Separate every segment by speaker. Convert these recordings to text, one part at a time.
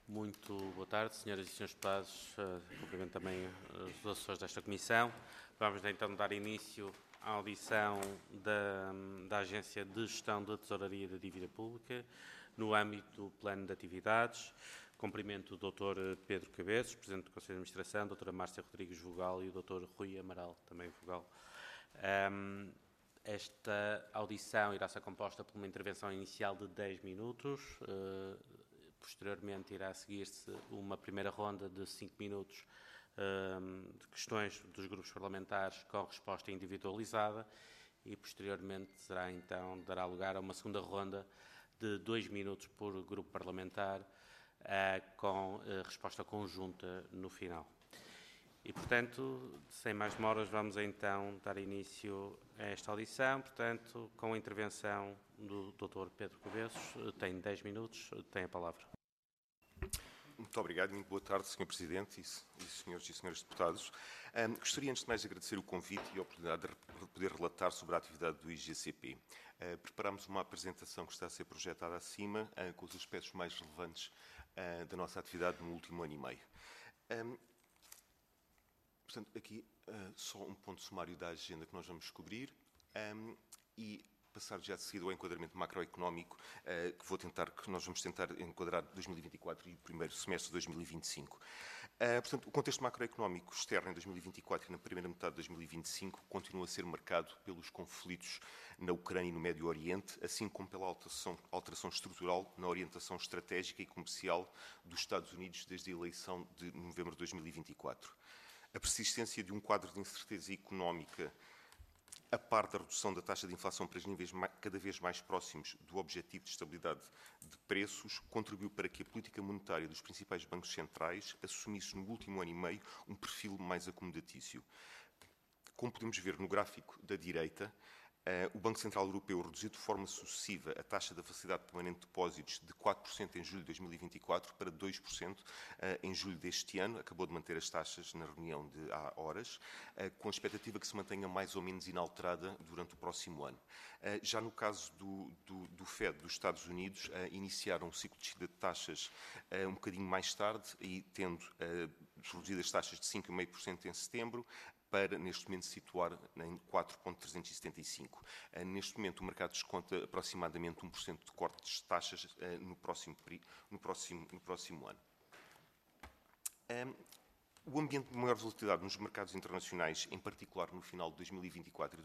Speaker 1: Muito boa tarde, senhoras e senhores deputados. Cumprimento também os assessores desta comissão. Vamos então dar início à audição da Agência de Gestão da Tesouraria da Dívida Pública no âmbito do Plano de Atividades. Cumprimento o Dr. Pedro Cabeços, Presidente do Conselho de Administração, a Dra. Márcia Rodrigues Vogal e o Dr. Rui Amaral, também Vogal. Esta audição irá ser composta por uma intervenção inicial de 10 minutos. Posteriormente irá seguir-se uma primeira ronda de 5 minutos de questões dos grupos parlamentares com resposta individualizada e posteriormente dará lugar a uma segunda ronda de 2 minutos por grupo parlamentar com resposta conjunta no final. E, portanto, sem mais demoras, vamos então dar início a esta audição. Portanto, com a intervenção do Dr. Pedro Cabeços, tem 10 minutos, tem a palavra.
Speaker 2: Muito obrigado e muito boa tarde, Sr. Presidente e senhores e senhores deputados. Gostaria, antes de mais, de agradecer o convite e a oportunidade de poder relatar sobre a atividade do IGCP. Preparámos uma apresentação que está a ser projetada acima, com os aspectos mais relevantes da nossa atividade no último ano e meio. Portanto, aqui só um ponto sumário da agenda que nós vamos cobrir e passar já de seguida ao enquadramento macroeconómico, que nós vamos tentar enquadrar 2024 e o primeiro semestre de 2025. Portanto, o contexto macroeconómico externo em 2024 e na primeira metade de 2025 continua a ser marcado pelos conflitos na Ucrânia e no Médio Oriente, assim como pela alteração estrutural na orientação estratégica e comercial dos Estados Unidos desde a eleição de novembro de 2024. A persistência de um quadro de incerteza económica, a par da redução da taxa de inflação para níveis cada vez mais próximos do objetivo de estabilidade de preços, contribuiu para que a política monetária dos principais bancos centrais assumisse no último ano e meio um perfil mais acomodatício. Como podemos ver no gráfico da direita, o Banco Central Europeu reduziu de forma sucessiva a taxa da facilidade permanente de depósitos de 4% em julho de 2024 para 2% em julho deste ano. Acabou de manter as taxas na reunião de há horas, com a expectativa que se mantenha mais ou menos inalterada durante o próximo ano. Já no caso do FED dos Estados Unidos, iniciaram um ciclo de descida de taxas um bocadinho mais tarde e tendo reduzido as taxas de 5,5% em setembro, para, neste momento, situar em 4,375. Neste momento, o mercado desconta aproximadamente 1% de cortes de taxas no próximo ano. O ambiente de maior volatilidade nos mercados internacionais, em particular no final de 2024 e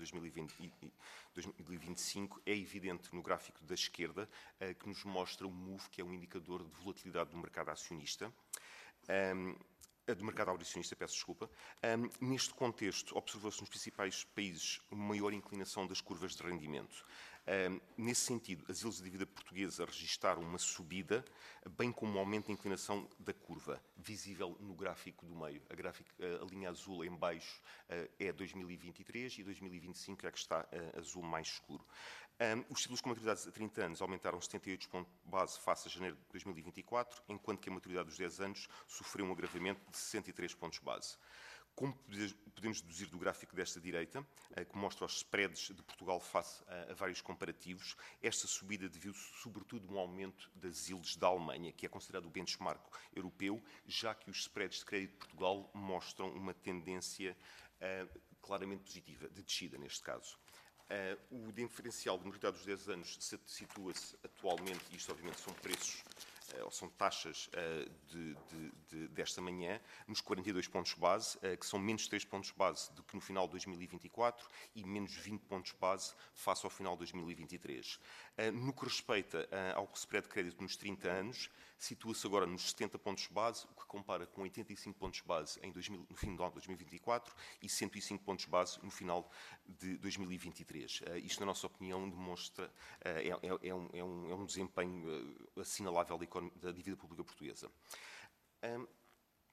Speaker 2: 2025, é evidente no gráfico da esquerda, que nos mostra o MOVE, que é um indicador de volatilidade do mercado acionista. Do mercado acionista, peço desculpa. Neste contexto, observou-se nos principais países uma maior inclinação das curvas de rendimento. Nesse sentido, as ilhas de dívida portuguesa registaram uma subida, bem como um aumento da inclinação da curva, visível no gráfico do meio. A linha azul em baixo é 2023 e 2025 é que está azul mais escuro. Os títulos com maturidade a 30 anos aumentaram 78 pontos base face a janeiro de 2024, enquanto que a maturidade dos 10 anos sofreu um agravamento de 63 pontos base. Como podemos deduzir do gráfico desta direita, que mostra os spreads de Portugal face a vários comparativos, esta subida deviu-se sobretudo a um aumento das yields da Alemanha, que é considerado o benchmark europeu, já que os spreads de crédito de Portugal mostram uma tendência claramente positiva, de descida neste caso. O diferencial de maturidade dos 10 anos situa-se atualmente, e isto obviamente são preços, ou são taxas desta manhã, nos 42 pontos base, que são menos 3 pontos base do que no final de 2024 e menos 20 pontos base face ao final de 2023. No que respeita ao spread de crédito nos 30 anos, situa-se agora nos 70 pontos base, o que compara com 85 pontos base no final de 2024 e 105 pontos base no final de 2023. Isto, na nossa opinião, demonstra, é um desempenho assinalável da dívida pública portuguesa.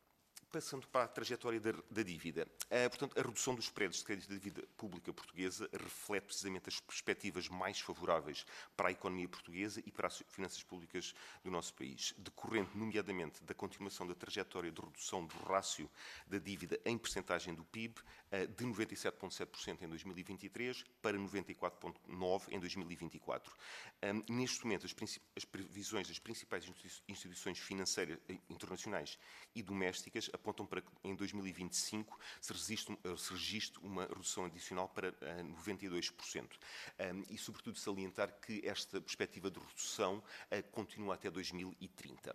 Speaker 2: Passando para a trajetória da dívida. Portanto, a redução dos spreads de crédito da dívida pública portuguesa reflete precisamente as perspectivas mais favoráveis para a economia portuguesa e para as finanças públicas do nosso país, decorrente, nomeadamente, da continuação da trajetória de redução do rácio da dívida em percentagem do PIB de 97,7% em 2023 para 94,9% em 2024. Neste momento, as previsões das principais instituições financeiras internacionais e domésticas apontam para que em 2025 se registre uma redução adicional para 92%. E, sobretudo, salientar que esta perspectiva de redução continua até 2030.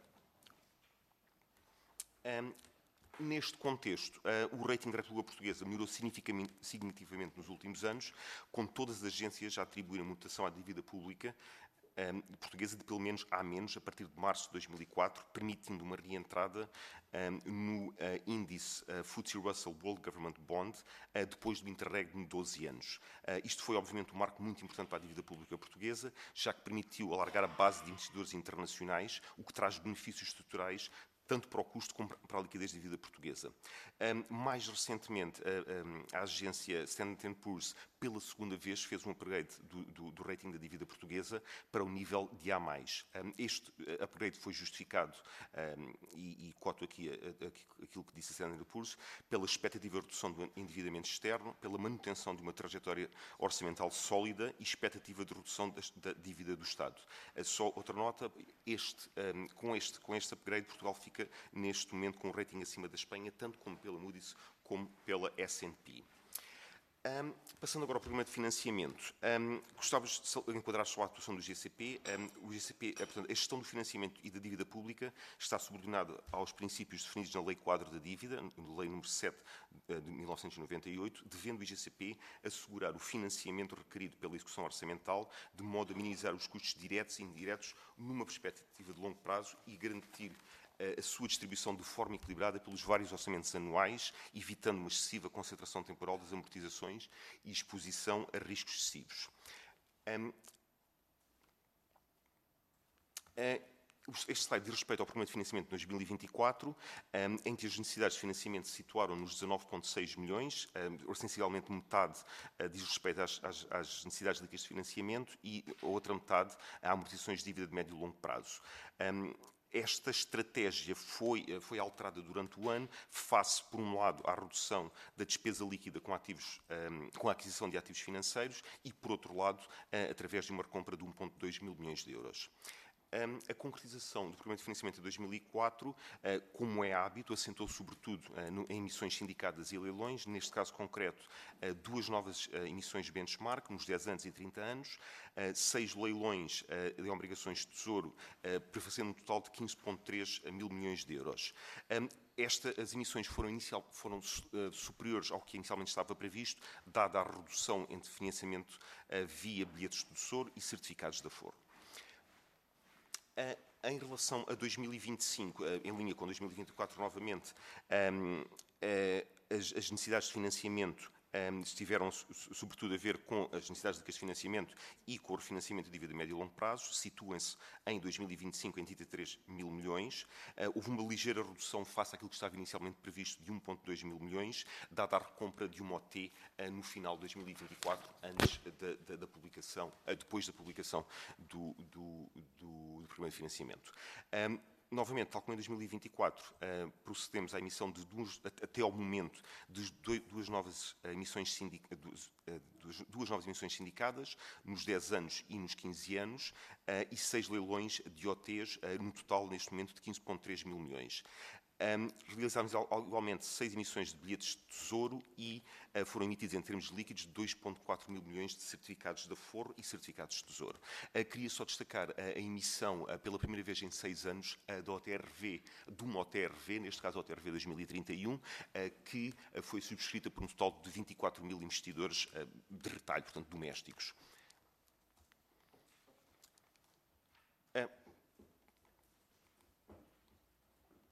Speaker 2: Neste contexto, o rating da República Portuguesa melhorou significativamente nos últimos anos, com todas as agências já atribuírem mutação à dívida pública portuguesa de pelo menos A- a partir de março de 2004, permitindo uma reentrada no índice FTSE Russell World Government Bond depois do interregno de 12 anos. Isto foi, obviamente, um marco muito importante para a dívida pública portuguesa, já que permitiu alargar a base de investidores internacionais, o que traz benefícios estruturais tanto para o custo como para a liquidez da dívida portuguesa. Mais recentemente, a agência Standard & Poor's, pela segunda vez, fez um upgrade do rating da dívida portuguesa para o nível de A+. Este upgrade foi justificado, e coto aqui aquilo que disse a Standard & Poor's, pela expectativa de redução do endividamento externo, pela manutenção de uma trajetória orçamental sólida e expectativa de redução da dívida do Estado. Só outra nota, com este upgrade, Portugal fica neste momento com um rating acima da Espanha, tanto como pela Moody's como pela S&P. Passando agora ao programa de financiamento, gostava de enquadrar só a atuação do GCP. O GCP, portanto, a gestão do financiamento e da dívida pública está subordinada aos princípios definidos na Lei Quadro da Dívida, Lei nº 7 de 1998, devendo o IGCP assegurar o financiamento requerido pela execução orçamental, de modo a minimizar os custos diretos e indiretos numa perspectiva de longo prazo e garantir a sua distribuição de forma equilibrada pelos vários orçamentos anuais, evitando uma excessiva concentração temporal das amortizações e exposição a riscos excessivos. Este slide diz respeito ao programa de financiamento de 2024, em que as necessidades de financiamento se situaram nos 19,6 milhões, essencialmente metade diz respeito às necessidades líquidas de financiamento e a outra metade a amortizações de dívida de médio e longo prazo. Esta estratégia foi alterada durante o ano, face, por um lado, à redução da despesa líquida com a aquisição de ativos financeiros e, por outro lado, através de uma recompra de 1,2 mil milhões de euros. A concretização do programa de financiamento de 2004, como é hábito, assentou sobretudo em emissões sindicadas e leilões, neste caso concreto, 2 novas emissões de benchmark, nos 10 anos e 30 anos, 6 leilões de obrigações de tesouro, prefazendo um total de 15,3 mil milhões de euros. As emissões foram superiores ao que inicialmente estava previsto, dada a redução entre financiamento via bilhetes de tesouro e certificados de aforo. Em relação a 2025, em linha com 2024 novamente, as necessidades de financiamento estiveram sobretudo a ver com as necessidades de financiamento e com o refinanciamento de dívida de médio e longo prazo, situam-se em 2025 em 33 mil milhões. Houve uma ligeira redução face àquilo que estava inicialmente previsto de 1,2 mil milhões, dada a recompra de uma OT no final de 2024, depois da publicação do programa de financiamento. Novamente, tal como em 2024, procedemos à emissão de até ao momento, de duas novas emissões sindicadas, nos 10 anos e nos 15 anos, e 6 leilões de OTs, no total, neste momento, de 15,3 mil milhões. Realizámos igualmente 6 emissões de bilhetes de tesouro e foram emitidos em termos líquidos 2,4 mil milhões de certificados de aforo e certificados de tesouro. Queria só destacar a emissão, pela primeira vez em 6 anos, de uma OTRV, neste caso a OTRV 2031, que foi subscrita por um total de 24 mil investidores de retalho, portanto, domésticos.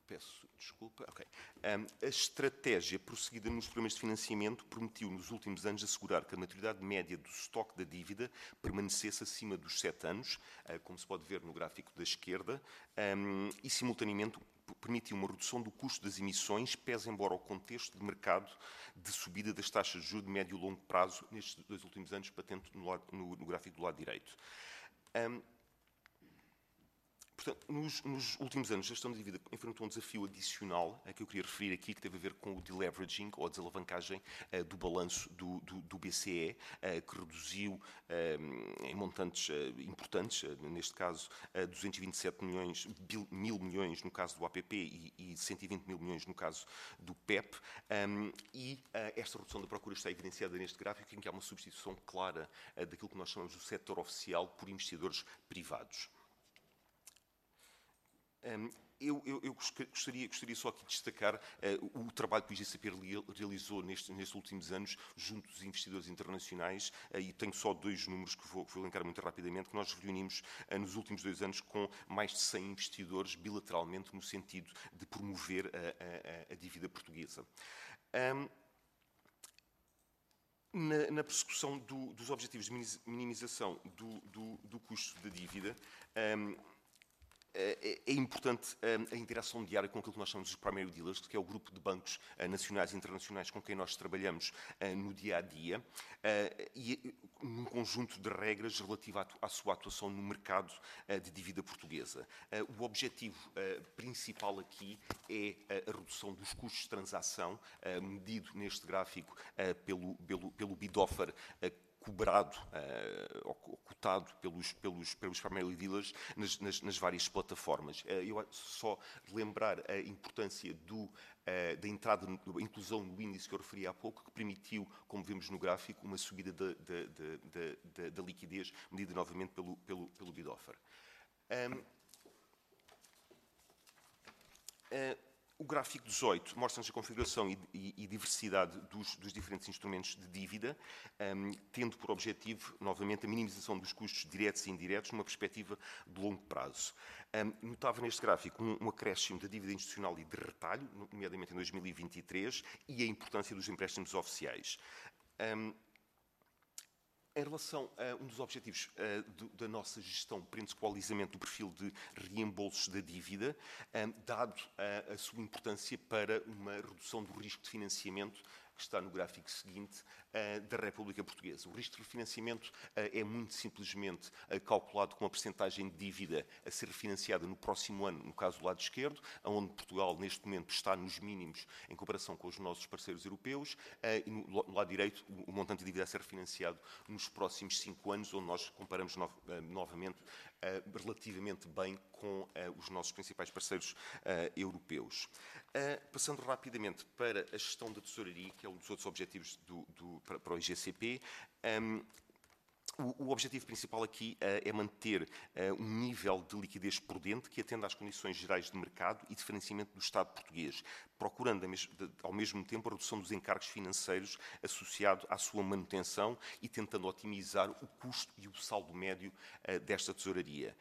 Speaker 2: Peço desculpa. Okay. A estratégia prosseguida nos programas de financiamento permitiu, nos últimos anos, assegurar que a maturidade média do estoque da dívida permanecesse acima dos 7 anos, como se pode ver no gráfico da esquerda, e, simultaneamente, permitiu uma redução do custo das emissões, pese embora o contexto de mercado de subida das taxas de juros de médio e longo prazo nestes 2 últimos anos, patente no gráfico do lado direito. Portanto, nos últimos anos, a gestão de dívida enfrentou um desafio adicional que eu queria referir aqui, que teve a ver com o deleveraging, ou a desalavancagem do balanço do BCE, que reduziu em montantes importantes, neste caso 227 mil milhões no caso do APP e 120 mil milhões no caso do PEP, e esta redução da procura está evidenciada neste gráfico, em que há uma substituição clara daquilo que nós chamamos do setor oficial por investidores privados. Eu gostaria só aqui de destacar o trabalho que o IGCP realizou nestes últimos anos junto dos investidores internacionais, e tenho só 2 números que vou elencar muito rapidamente, que nós reunimos nos últimos 2 anos com mais de 100 investidores bilateralmente no sentido de promover a dívida portuguesa. Na persecução dos objetivos de minimização do custo da dívida, é importante a interação diária com aquilo que nós chamamos de primary dealers, que é o grupo de bancos nacionais e internacionais com quem nós trabalhamos no dia-a-dia, e num conjunto de regras relativa à sua atuação no mercado de dívida portuguesa. O objetivo principal aqui é a redução dos custos de transação, medido neste gráfico pelo bid offer, cobrado ou cotado pelos primary dealers nas várias plataformas. Eu só lembrar a importância da entrada, da inclusão no índice que eu referi há pouco, que permitiu, como vemos no gráfico, uma subida da liquidez, medida novamente pelo bid offer. O gráfico 18 mostra-nos a configuração e diversidade dos diferentes instrumentos de dívida, tendo por objetivo, novamente, a minimização dos custos diretos e indiretos numa perspectiva de longo prazo. Notava neste gráfico um acréscimo da dívida institucional e de retalho, nomeadamente em 2023, e a importância dos empréstimos oficiais. Em relação a um dos objetivos da nossa gestão, prende-se com o alisamento do perfil de reembolsos da dívida, dado a sua importância para uma redução do risco de financiamento, que está no gráfico seguinte, da República Portuguesa. O risco de refinanciamento é muito simplesmente calculado com a percentagem de dívida a ser refinanciada no próximo ano, no caso do lado esquerdo, onde Portugal, neste momento, está nos mínimos em comparação com os nossos parceiros europeus, e no lado direito, o montante de dívida a ser refinanciado nos próximos 5 anos, onde nós comparamos novamente relativamente bem com os nossos principais parceiros europeus. Passando rapidamente para a gestão da tesouraria, que é um dos outros objetivos para o IGCP, o objetivo principal aqui é manter um nível de liquidez prudente que atenda às condições gerais de mercado e de financiamento do Estado português, procurando ao mesmo tempo a redução dos encargos financeiros associado à sua manutenção e tentando otimizar o custo e o saldo médio desta tesouraria.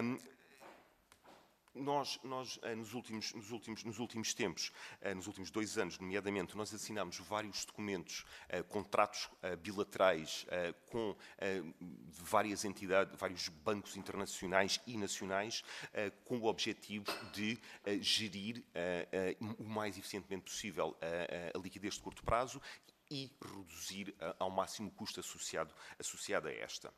Speaker 2: Nós nos últimos tempos, nos últimos 2 anos, nomeadamente, nós assinámos vários documentos, contratos bilaterais com várias entidades, vários bancos internacionais e nacionais, com o objetivo de gerir o mais eficientemente possível a liquidez de curto prazo e reduzir ao máximo o custo associado a esta.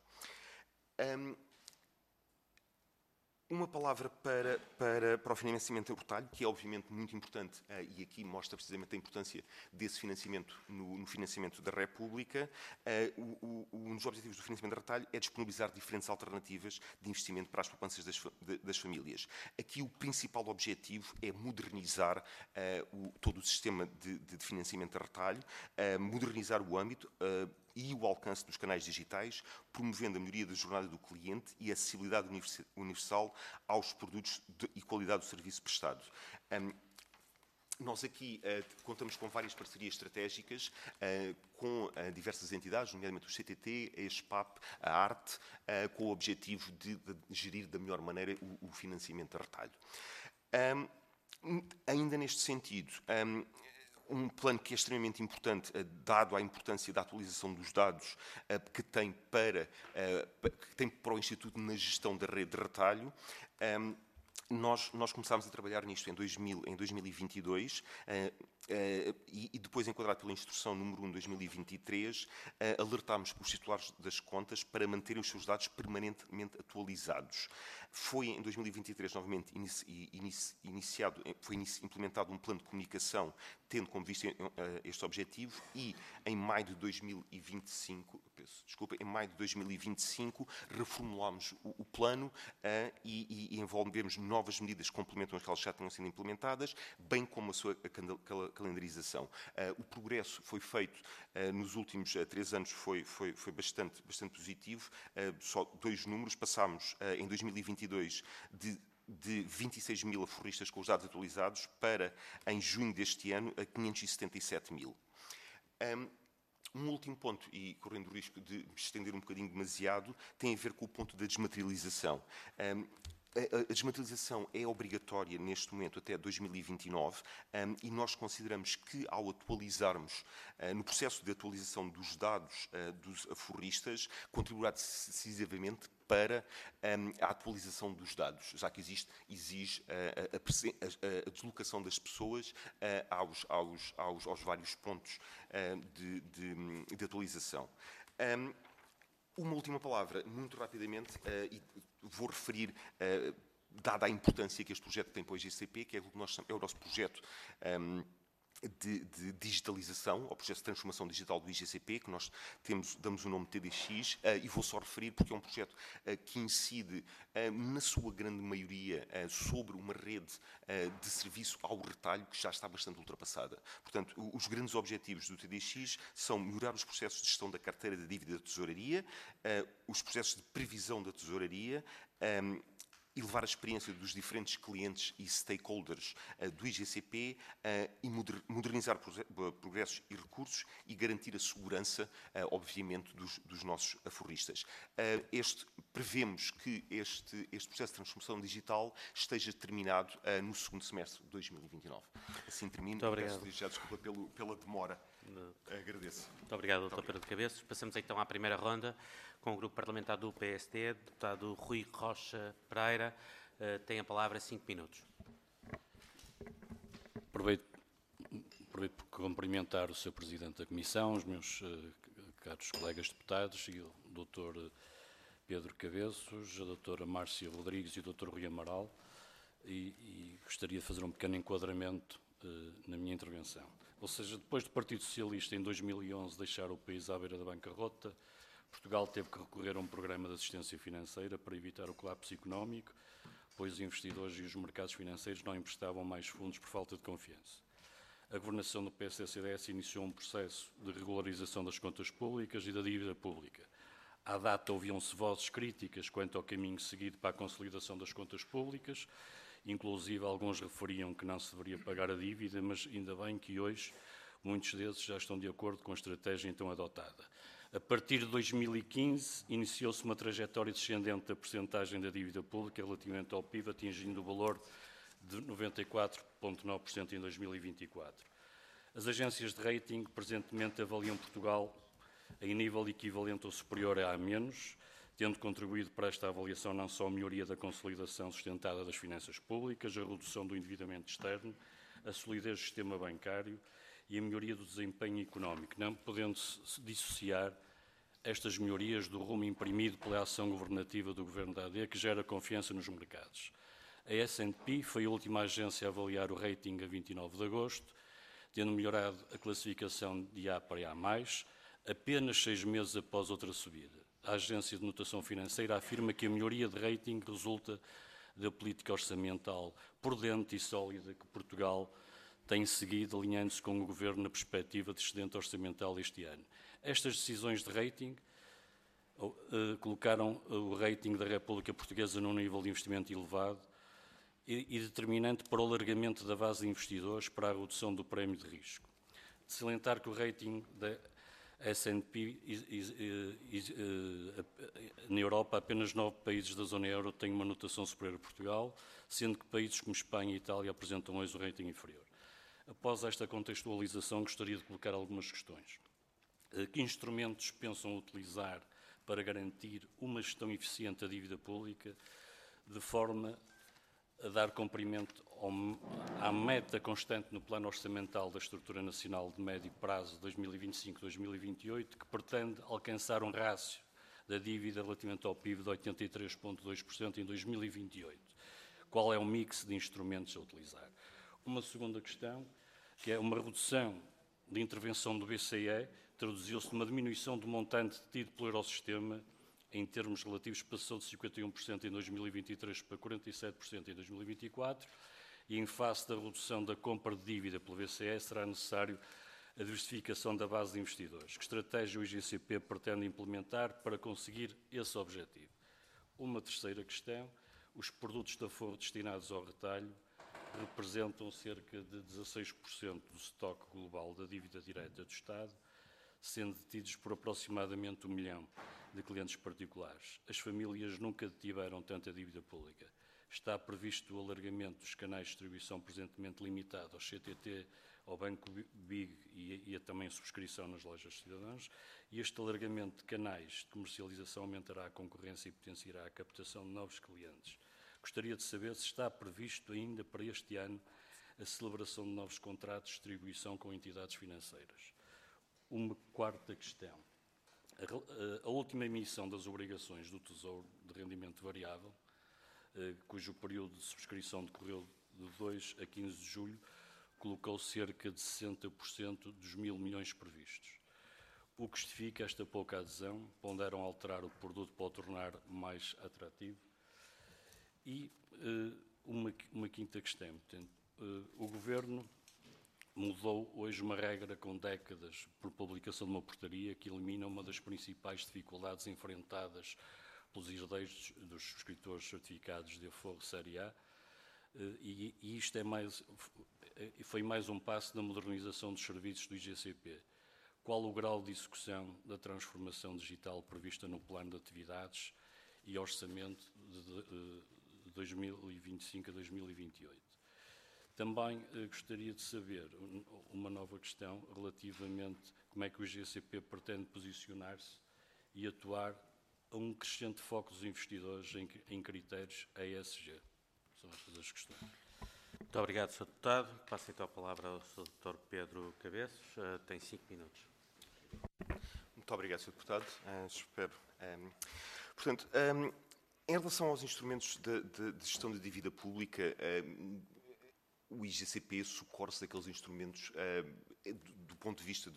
Speaker 2: Uma palavra para o financiamento a retalho, que é obviamente muito importante, e aqui mostra precisamente a importância desse financiamento no financiamento da República. Um dos objetivos do financiamento a retalho é disponibilizar diferentes alternativas de investimento para as poupanças das famílias. Aqui o principal objetivo é modernizar todo o sistema de financiamento a retalho, modernizar o âmbito e o alcance dos canais digitais, promovendo a melhoria da jornada do cliente e a acessibilidade universal aos produtos e qualidade do serviço prestado. Nós aqui contamos com várias parcerias estratégicas com diversas entidades, nomeadamente o CTT, a ESPAP, a ARTE, com o objetivo de gerir da melhor maneira o financiamento a retalho. Ainda neste sentido, um plano que é extremamente importante, dado a importância da atualização dos dados que tem para o Instituto na gestão da rede de retalho. Nós começámos a trabalhar nisto em 2022 e depois, enquadrado pela Instrução número 1 de 2023, alertámos os titulares das contas para manterem os seus dados permanentemente atualizados. Foi em 2023, novamente, implementado um plano de comunicação, tendo como vista este objetivo, e em maio de 2025, reformulámos o plano e envolvemos novas medidas que complementam as que já tinham sido implementadas, bem como a sua calendarização. O progresso foi feito nos últimos 3 anos, foi bastante positivo. Só 2 números. Passámos em 2022 de 26 mil aforristas com os dados atualizados para, em junho deste ano, a 577 mil. Um último ponto, e correndo o risco de me estender um bocadinho demasiado, tem a ver com o ponto da desmaterialização. A desmaterialização é obrigatória neste momento até 2029 e nós consideramos que, ao atualizarmos, no processo de atualização dos dados dos aforristas, contribuirá decisivamente para a atualização dos dados, já que exige a deslocação das pessoas aos vários pontos de atualização. Uma última palavra, muito rapidamente, e vou referir, dada a importância que este projeto tem para o IGCP, que é o nosso projeto de digitalização, ou projeto de transformação digital do IGCP, que nós damos o nome de TDX, e vou só referir porque é um projeto que incide, na sua grande maioria, sobre uma rede de serviço ao retalho que já está bastante ultrapassada. Portanto, os grandes objetivos do TDX são melhorar os processos de gestão da carteira de dívida da tesouraria, os processos de previsão da tesouraria, elevar a experiência dos diferentes clientes e stakeholders do IGCP e modernizar progressos e recursos e garantir a segurança, obviamente, dos nossos aforristas. Prevemos que este processo de transformação digital esteja terminado no segundo semestre de 2029. Assim termino.
Speaker 1: Muito obrigado.
Speaker 2: Peço já desculpa pela demora. Agradeço.
Speaker 1: Muito obrigado, Dr. Pedro de Cabeços. Passamos então à primeira ronda com o grupo parlamentar do PSD, deputado Rui Rocha Pereira. Tem a palavra 5 minutos.
Speaker 3: Aproveito por cumprimentar o Sr. Presidente da Comissão, os meus caros colegas deputados e o Dr. Pedro Cabeços, a Dra. Márcia Rodrigues e o Dr. Rui Amaral, e gostaria de fazer um pequeno enquadramento na minha intervenção. Ou seja, depois do Partido Socialista, em 2011, deixar o país à beira da bancarrota, Portugal teve que recorrer a um programa de assistência financeira para evitar o colapso económico, pois os investidores e os mercados financeiros não emprestavam mais fundos por falta de confiança. A governação do PSD-CDS iniciou um processo de regularização das contas públicas e da dívida pública. À data, ouviam-se vozes críticas quanto ao caminho seguido para a consolidação das contas públicas. Inclusive, alguns referiam que não se deveria pagar a dívida, mas ainda bem que hoje muitos desses já estão de acordo com a estratégia então adotada. A partir de 2015, iniciou-se uma trajetória descendente da percentagem da dívida pública relativamente ao PIB, atingindo o valor de 94,9% em 2024. As agências de rating presentemente avaliam Portugal em nível equivalente ou superior a A-, tendo contribuído para esta avaliação não só a melhoria da consolidação sustentada das finanças públicas, a redução do endividamento externo, a solidez do sistema bancário e a melhoria do desempenho económico, não podendo-se dissociar estas melhorias do rumo imprimido pela ação governativa do Governo da AD, que gera confiança nos mercados. A S&P foi a última agência a avaliar o rating a 29 de agosto, tendo melhorado a classificação de A para A+, apenas 6 meses após outra subida. A agência de notação financeira afirma que a melhoria de rating resulta da política orçamental prudente e sólida que Portugal tem seguido, alinhando-se com o Governo na perspectiva de excedente orçamental este ano. Estas decisões de rating colocaram o rating da República Portuguesa num nível de investimento elevado e determinante para o alargamento da base de investidores para a redução do prémio de risco. De salientar que o rating da S&P Na Europa, apenas 9 países da zona euro têm uma notação superior a Portugal, sendo que países como Espanha e Itália apresentam hoje um rating inferior. Após esta contextualização, gostaria de colocar algumas questões. Que instrumentos pensam utilizar para garantir uma gestão eficiente da dívida pública, de forma a dar cumprimento à meta constante no plano orçamental da Estrutura Nacional de Médio Prazo 2025-2028, que pretende alcançar um rácio da dívida relativamente ao PIB de 83,2% em 2028. Qual é o mix de instrumentos a utilizar? Uma segunda questão, que é uma redução de intervenção do BCE, traduziu-se numa diminuição do montante tido pelo Eurosistema, em termos relativos, passou de 51% em 2023 para 47% em 2024, e em face da redução da compra de dívida pelo BCE, será necessário a diversificação da base de investidores. Que estratégia o IGCP pretende implementar para conseguir esse objetivo? Uma terceira questão, os produtos da Forro destinados ao retalho representam cerca de 16% do estoque global da dívida direta do Estado, sendo detidos por aproximadamente 1 milhão de clientes particulares. As famílias nunca detiveram tanta dívida pública. Está previsto o alargamento dos canais de distribuição presentemente limitado ao CTT, ao Banco BIG e a também subscrição nas lojas de cidadãos. E este alargamento de canais de comercialização aumentará a concorrência e potenciará a captação de novos clientes. Gostaria de saber se está previsto ainda para este ano a celebração de novos contratos de distribuição com entidades financeiras. Uma quarta questão. A última emissão das obrigações do Tesouro de rendimento variável, cujo período de subscrição decorreu de 2 a 15 de julho, colocou cerca de 60% dos 1.000 milhões previstos. O que justifica esta pouca adesão? Ponderam alterar o produto para o tornar mais atrativo? E uma quinta questão. Portanto, o Governo mudou hoje uma regra com décadas por publicação de uma portaria que elimina uma das principais dificuldades enfrentadas pelos herdeiros dos subscritores certificados de Aforro Série A, e isto foi mais um passo na modernização dos serviços do IGCP. Qual o grau de execução da transformação digital prevista no plano de atividades e orçamento de 2025 a 2028? Também gostaria de saber uma nova questão relativamente como é que o IGCP pretende posicionar-se e atuar a um crescente foco dos investidores em critérios ESG. São estas as questões.
Speaker 1: Muito obrigado, Sr. Deputado. Passo então a palavra ao Sr. Dr. Pedro Cabeços. Tem 5 minutos.
Speaker 2: Muito obrigado, Sr. Deputado. Espero. Portanto, em relação aos instrumentos de gestão de dívida pública, o IGCP socorre-se daqueles instrumentos do ponto de vista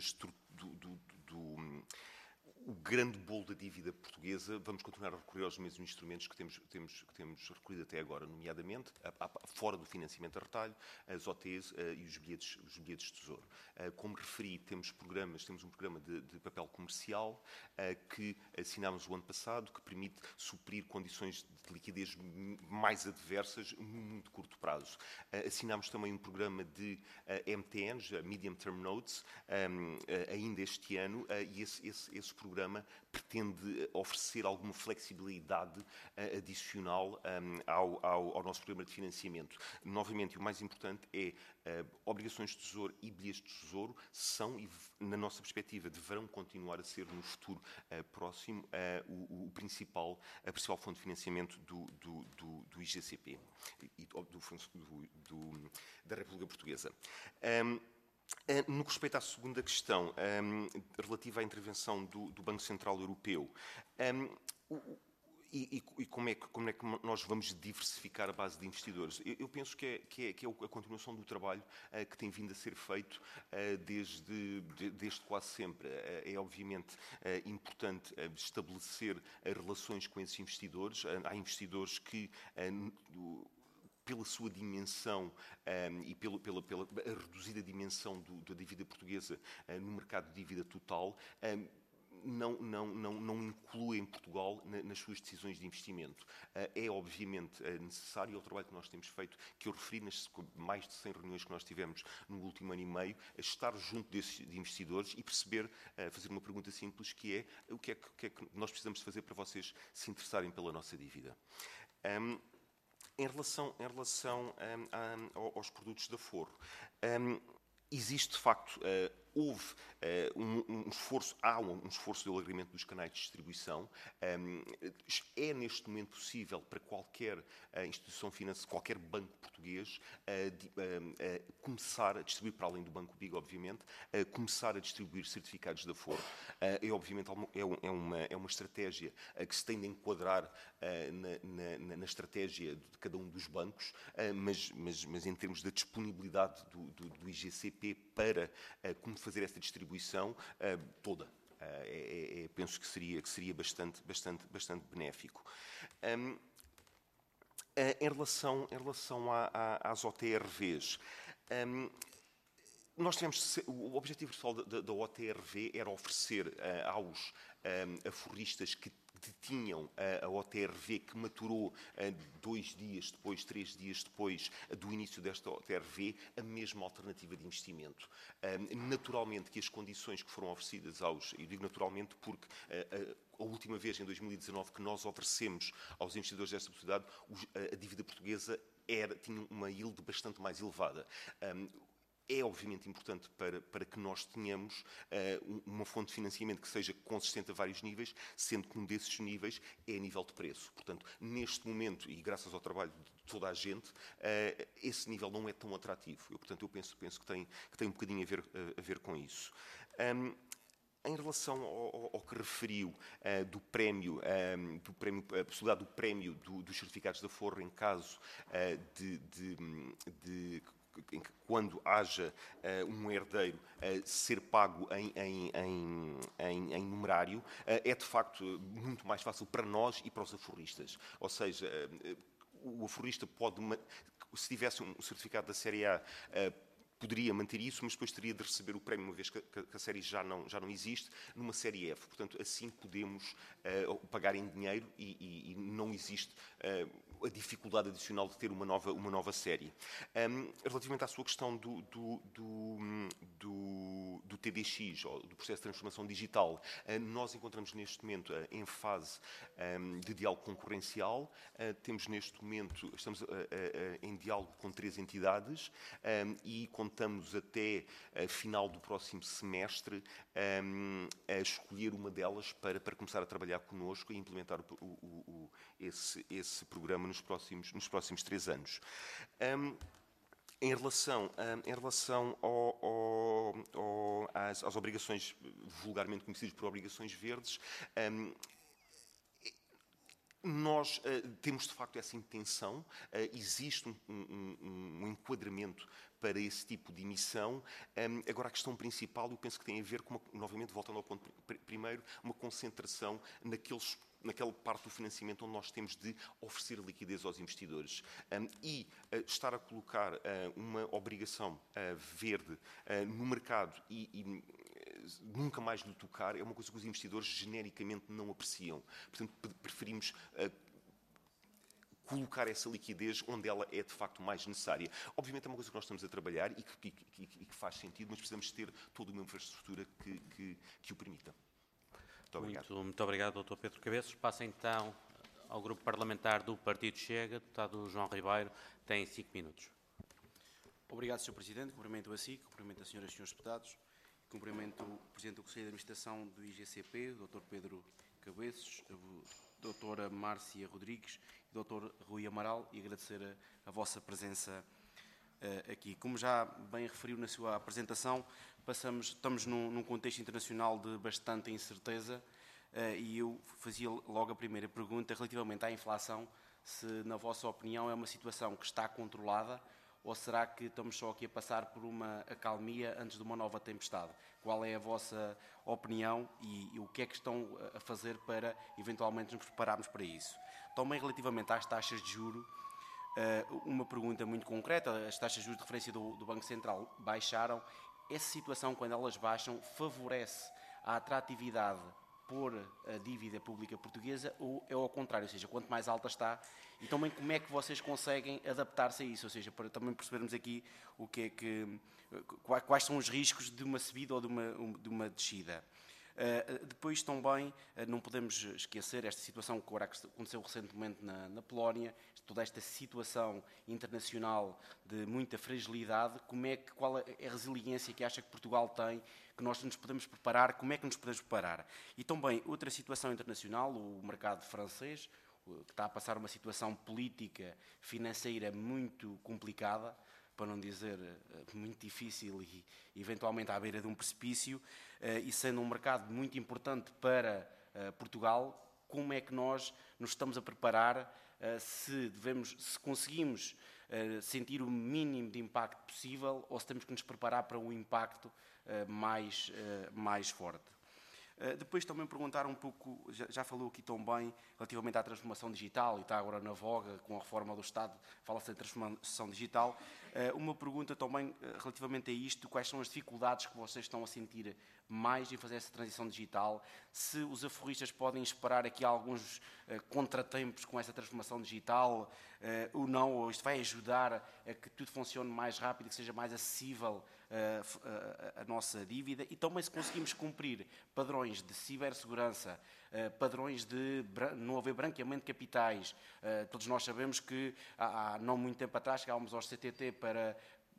Speaker 2: o grande bolo da dívida portuguesa. Vamos continuar a recorrer aos mesmos instrumentos que temos recorrido até agora, nomeadamente, fora do financiamento a retalho, as OTs e os bilhetes de tesouro. Como referi, temos um programa de papel comercial que assinámos o ano passado, que permite suprir condições de liquidez mais adversas no muito curto prazo. Assinámos também um programa de MTNs, Medium Term Notes, ainda este ano, e esse programa pretende oferecer alguma flexibilidade adicional ao nosso programa de financiamento. Novamente, o mais importante é obrigações de tesouro e bilhetes de tesouro são, e na nossa perspectiva, deverão continuar a ser no futuro próximo a principal fonte de financiamento do IGCP e da República Portuguesa. No que respeita à segunda questão, relativa à intervenção do Banco Central Europeu, e como é que nós vamos diversificar a base de investidores? Eu penso que é a continuação do trabalho que tem vindo a ser feito desde quase sempre. É obviamente importante estabelecer relações com esses investidores. Há investidores que pela sua dimensão e pela reduzida dimensão da dívida portuguesa no mercado de dívida total, não incluem Portugal nas suas decisões de investimento. É, obviamente, necessário, o trabalho que nós temos feito, que eu referi nas mais de 100 reuniões que nós tivemos no último ano e meio, estar junto desses investidores e perceber, fazer uma pergunta simples, que é o que é que nós precisamos de fazer para vocês se interessarem pela nossa dívida. Em relação aos produtos da Forro, existe, de facto, houve um esforço de alargamento dos canais de distribuição. É neste momento possível para qualquer instituição financeira, qualquer banco português, começar a distribuir, para além do Banco BIG, obviamente, começar a distribuir certificados da Forro. Obviamente, é uma estratégia que se tem de enquadrar na estratégia de cada um dos bancos, mas em termos da disponibilidade do IGCP para como fazer esta distribuição toda. Penso que seria bastante benéfico. Em relação às OTRVs, nós tivemos, o objetivo pessoal da OTRV era oferecer aos aforristas que detinham a OTRV, que maturou 2 dias depois, 3 dias depois do início desta OTRV, a mesma alternativa de investimento. Naturalmente que as condições que foram oferecidas eu digo naturalmente porque a última vez, em 2019, que nós oferecemos aos investidores desta possibilidade, a dívida portuguesa tinha uma yield bastante mais elevada. É obviamente importante para que nós tenhamos uma fonte de financiamento que seja consistente a vários níveis, sendo que um desses níveis é a nível de preço. Portanto, neste momento, e graças ao trabalho de toda a gente, esse nível não é tão atrativo. Eu penso que tem um bocadinho a ver com isso. Em relação ao que referiu do prémio, a possibilidade do prémio dos certificados da Forro em caso em que, quando haja um herdeiro, ser pago em numerário, é de facto muito mais fácil para nós e para os aforristas. Ou seja, o aforrista pode, se tivesse um certificado da série A, poderia manter isso, mas depois teria de receber o prémio, uma vez que a série já não existe, numa série F. Portanto, assim podemos pagar em dinheiro e não existe a dificuldade adicional de ter uma nova série. Relativamente à sua questão do TDX, ou do processo de transformação digital, nós encontramos neste momento em fase de diálogo concorrencial. Temos neste momento, estamos em diálogo com 3 entidades e contamos até final do próximo semestre a escolher uma delas para começar a trabalhar connosco e implementar esse programa nos próximos 3 anos. Em relação às obrigações, vulgarmente conhecidas por obrigações verdes, nós temos de facto essa intenção, existe um enquadramento para esse tipo de emissão. Agora, a questão principal, eu penso que tem a ver com, novamente, voltando ao ponto primeiro, uma concentração naquela parte do financiamento onde nós temos de oferecer liquidez aos investidores. E estar a colocar uma obrigação verde no mercado e nunca mais lhe tocar é uma coisa que os investidores genericamente não apreciam. Portanto, preferimos colocar essa liquidez onde ela é de facto mais necessária. Obviamente é uma coisa que nós estamos a trabalhar e que faz sentido, mas precisamos ter toda uma infraestrutura que o permita. Muito obrigado.
Speaker 1: Muito obrigado, Dr. Pedro Cabeços. Passa então ao Grupo Parlamentar do Partido Chega. Deputado João Ribeiro, tem 5 minutos.
Speaker 4: Obrigado, Sr. Presidente. Cumprimento a si, cumprimento as senhoras e senhores deputados. Cumprimento o Presidente do Conselho de Administração do IGCP, o Dr. Pedro Cabeços, a Dra. Márcia Rodrigues e o Dr. Rui Amaral, e agradecer a vossa presença aqui. Como já bem referiu na sua apresentação, estamos num contexto internacional de bastante incerteza e eu fazia logo a primeira pergunta relativamente à inflação, se, na vossa opinião, é uma situação que está controlada ou será que estamos só aqui a passar por uma acalmia antes de uma nova tempestade? Qual é a vossa opinião e o que é que estão a fazer para, eventualmente, nos prepararmos para isso? Também, relativamente às taxas de juros, uma pergunta muito concreta. As taxas de juros de referência do Banco Central baixaram. Essa situação, quando elas baixam, favorece a atratividade pôr a dívida pública portuguesa ou é ao contrário, ou seja, quanto mais alta está, e também como é que vocês conseguem adaptar-se a isso, ou seja, para também percebermos aqui o que é quais são os riscos de uma subida ou de uma descida. Depois também não podemos esquecer esta situação que agora aconteceu recentemente na Polónia, toda esta situação internacional de muita fragilidade, qual é a resiliência que acha que Portugal tem, que nós nos podemos preparar, como é que nos podemos preparar? E também outra situação internacional, o mercado francês, que está a passar uma situação política, financeira muito complicada, para não dizer muito difícil e eventualmente à beira de um precipício, e sendo um mercado muito importante para Portugal, como é que nós nos estamos a preparar se conseguimos sentir o mínimo de impacto possível ou se temos que nos preparar para um impacto mais forte. Depois também perguntar um pouco, já falou aqui tão bem, relativamente à transformação digital, e está agora na voga, com a reforma do Estado, fala-se de transformação digital. Uma pergunta também relativamente a isto, quais são as dificuldades que vocês estão a sentir mais em fazer essa transição digital? Se os aforristas podem esperar aqui alguns contratempos com essa transformação digital ou não, ou isto vai ajudar a que tudo funcione mais rápido, que seja mais acessível a nossa dívida, e também se conseguimos cumprir padrões de cibersegurança, padrões de não haver branqueamento de capitais. Todos nós sabemos que há não muito tempo atrás chegávamos aos CTT para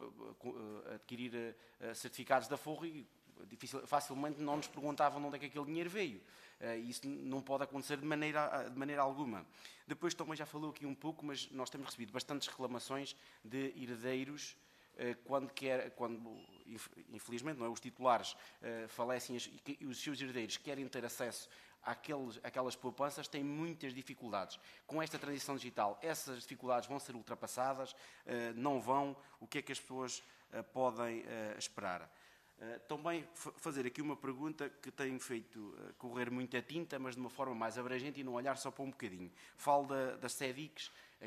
Speaker 4: adquirir certificados da Forro e facilmente não nos perguntavam de onde é que aquele dinheiro veio. Isso não pode acontecer de maneira alguma. Depois também já falou aqui um pouco, mas nós temos recebido bastantes reclamações de herdeiros quando infelizmente, não é, os titulares falecem e os seus herdeiros querem ter acesso àquelas poupanças, têm muitas dificuldades. Com esta transição digital, essas dificuldades vão ser ultrapassadas, não vão? O que é que as pessoas podem esperar? Também fazer aqui uma pergunta que tem feito correr muita tinta, mas de uma forma mais abrangente e não olhar só para um bocadinho. Falo das CEDICs,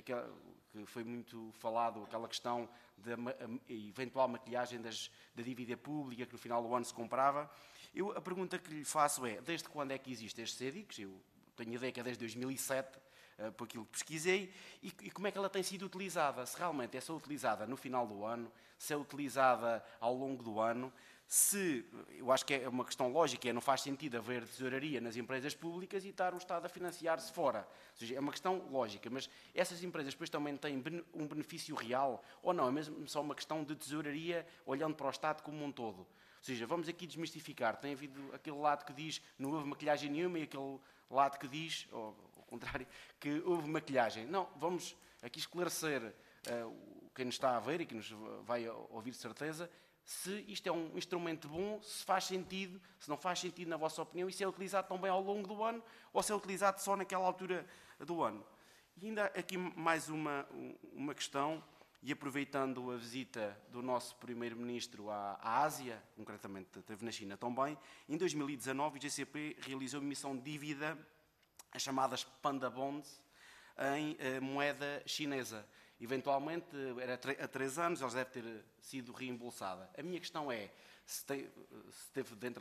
Speaker 4: que foi muito falado, aquela questão da eventual maquilhagem da dívida pública que no final do ano se comprava. A pergunta que lhe faço é, desde quando é que existem estes CEDICs? Eu tenho ideia que é desde 2007, por aquilo que pesquisei, e como é que ela tem sido utilizada? Se realmente é só utilizada no final do ano, se é utilizada ao longo do ano, eu acho que é uma questão lógica, não faz sentido haver tesouraria nas empresas públicas e estar o Estado a financiar-se fora. Ou seja, é uma questão lógica, mas essas empresas depois também têm um benefício real, ou não? É mesmo só uma questão de tesouraria olhando para o Estado como um todo. Ou seja, vamos aqui desmistificar. Tem havido aquele lado que diz não houve maquilhagem nenhuma e aquele lado que diz, ou ao contrário, que houve maquilhagem. Não, vamos aqui esclarecer quem nos está a ver e que nos vai ouvir de certeza, se isto é um instrumento bom, se faz sentido, se não faz sentido na vossa opinião, e se é utilizado também ao longo do ano, ou se é utilizado só naquela altura do ano. E ainda aqui mais uma questão, e aproveitando a visita do nosso Primeiro-Ministro à Ásia, concretamente esteve na China também, em 2019 o IGCP realizou uma emissão de dívida, as chamadas Panda Bonds, em moeda chinesa. Eventualmente, era a 3 anos, elas devem ter sido reembolsada. A minha questão é, se esteve dentro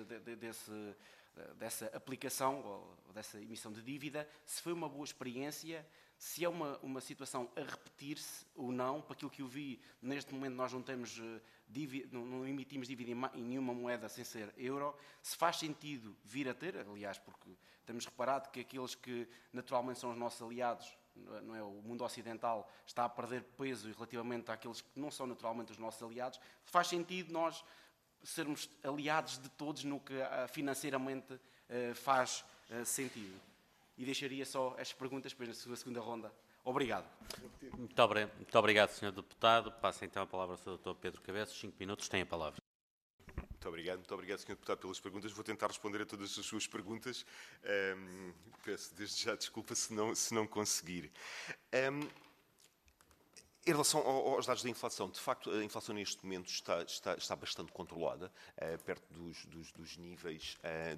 Speaker 4: dessa aplicação, ou dessa emissão de dívida, se foi uma boa experiência, se é uma situação a repetir-se ou não. Para aquilo que eu vi, neste momento nós não emitimos dívida em nenhuma moeda sem ser euro. Se faz sentido vir a ter, aliás, porque temos reparado que aqueles que naturalmente são os nossos aliados, não é, o mundo ocidental está a perder peso relativamente àqueles que não são naturalmente os nossos aliados, faz sentido nós sermos aliados de todos no que financeiramente faz sentido. E deixaria só estas perguntas depois na sua segunda ronda. Obrigado.
Speaker 1: Muito obrigado, Sr. Deputado. Passa então a palavra ao Dr. Pedro Cabeços. 5 minutos, tem a palavra.
Speaker 2: Muito obrigado, Sr. Deputado, pelas perguntas. Vou tentar responder a todas as suas perguntas. Peço desde já desculpa se não conseguir. Em relação aos dados da inflação, de facto, a inflação neste momento está bastante controlada, perto dos níveis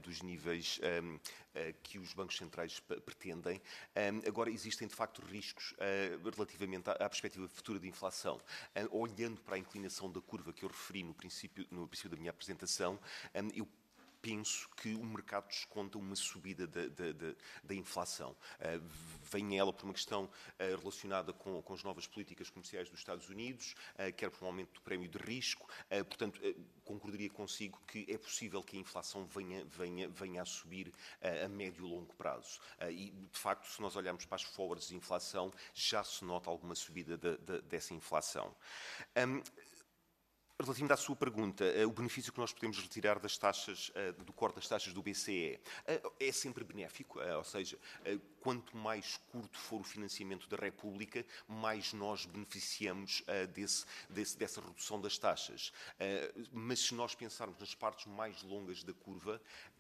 Speaker 2: que os bancos centrais pretendem. Agora, existem, de facto, riscos relativamente à perspectiva futura de inflação. Olhando para a inclinação da curva que eu referi no princípio da minha apresentação, eu penso que o mercado desconta uma subida da inflação. Vem ela por uma questão relacionada com as novas políticas comerciais dos Estados Unidos, quer por um aumento do prémio de risco. Portanto, concordaria consigo que é possível que a inflação venha a subir a médio e longo prazo. E, de facto, se nós olharmos para as forwards de inflação, já se nota alguma subida dessa inflação. Relativamente à sua pergunta, o benefício que nós podemos retirar das taxas, do corte das taxas do BCE, é sempre benéfico, ou seja, quanto mais curto for o financiamento da República, mais nós beneficiamos dessa redução das taxas. Mas se nós pensarmos nas partes mais longas da curva,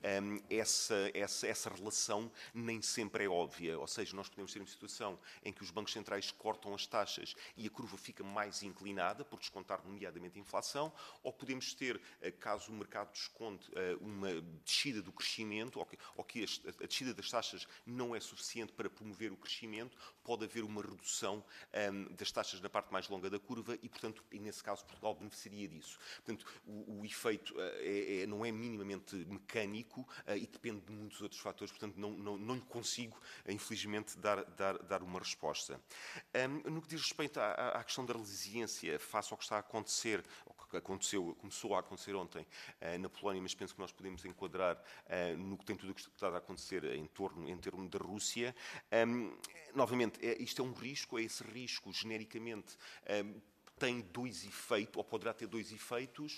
Speaker 2: essa relação nem sempre é óbvia. Ou seja, nós podemos ter uma situação em que os bancos centrais cortam as taxas e a curva fica mais inclinada, por descontar nomeadamente a inflação, ou podemos ter, caso o mercado desconte uma descida do crescimento, ou que a descida das taxas não é suficiente para promover o crescimento, pode haver uma redução das taxas na parte mais longa da curva e, portanto, nesse caso, Portugal beneficiaria disso. Portanto, o efeito não é minimamente mecânico e depende de muitos outros fatores, portanto, não lhe consigo, infelizmente, dar uma resposta. No que diz respeito à questão da resiliência face ao que está a acontecer, ou que começou a acontecer ontem na Polónia, mas penso que nós podemos enquadrar no que tem tudo o que está a acontecer em torno da Rússia. Novamente, isto é um risco, esse risco genericamente tem dois efeitos, ou poderá ter dois efeitos.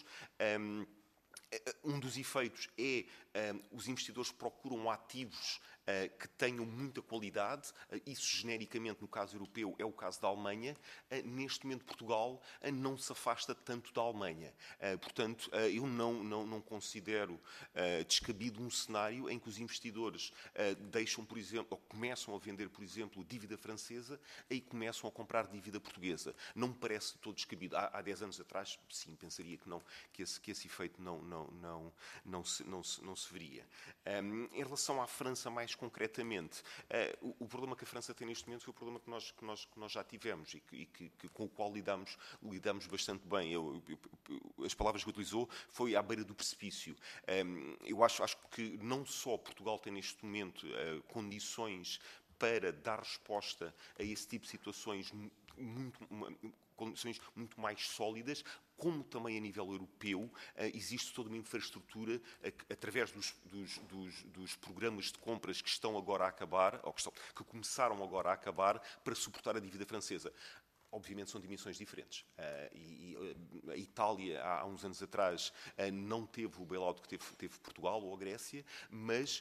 Speaker 2: Um dos efeitos é os investidores procuram ativos que tenham muita qualidade. Isso, genericamente, no caso europeu, é o caso da Alemanha. Neste momento, Portugal não se afasta tanto da Alemanha. Portanto, eu não considero descabido um cenário em que os investidores deixam, por exemplo, ou começam a vender, por exemplo, dívida francesa e começam a comprar dívida portuguesa. Não me parece todo descabido. Há 10 anos atrás, sim, pensaria que esse efeito não se veria. Em relação à França, mais concretamente, o problema que a França tem neste momento foi o problema que nós já tivemos e com o qual lidamos bastante bem. As palavras que utilizou foi à beira do precipício. Eu acho que não só Portugal tem neste momento condições para dar resposta a esse tipo de situações condições muito mais sólidas, como também a nível europeu existe toda uma infraestrutura através dos programas de compras que estão agora a acabar, ou que começaram agora a acabar, para suportar a dívida francesa. Obviamente são dimensões diferentes. A Itália, há uns anos atrás, não teve o bailout que teve Portugal ou a Grécia, mas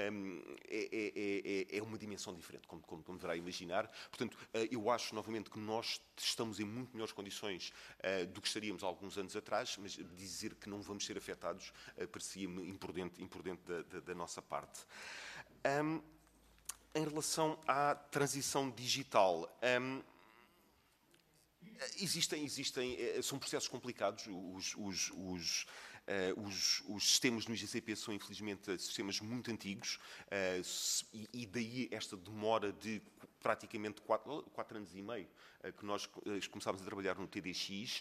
Speaker 2: é uma dimensão diferente, como deverá imaginar. Portanto, eu acho, novamente, que nós estamos em muito melhores condições do que estaríamos há alguns anos atrás, mas dizer que não vamos ser afetados parecia-me imprudente da nossa parte. Em relação à transição digital... São processos complicados. Os sistemas no IGCP são, infelizmente, sistemas muito antigos e daí esta demora de praticamente 4 anos e meio que nós começámos a trabalhar no TDX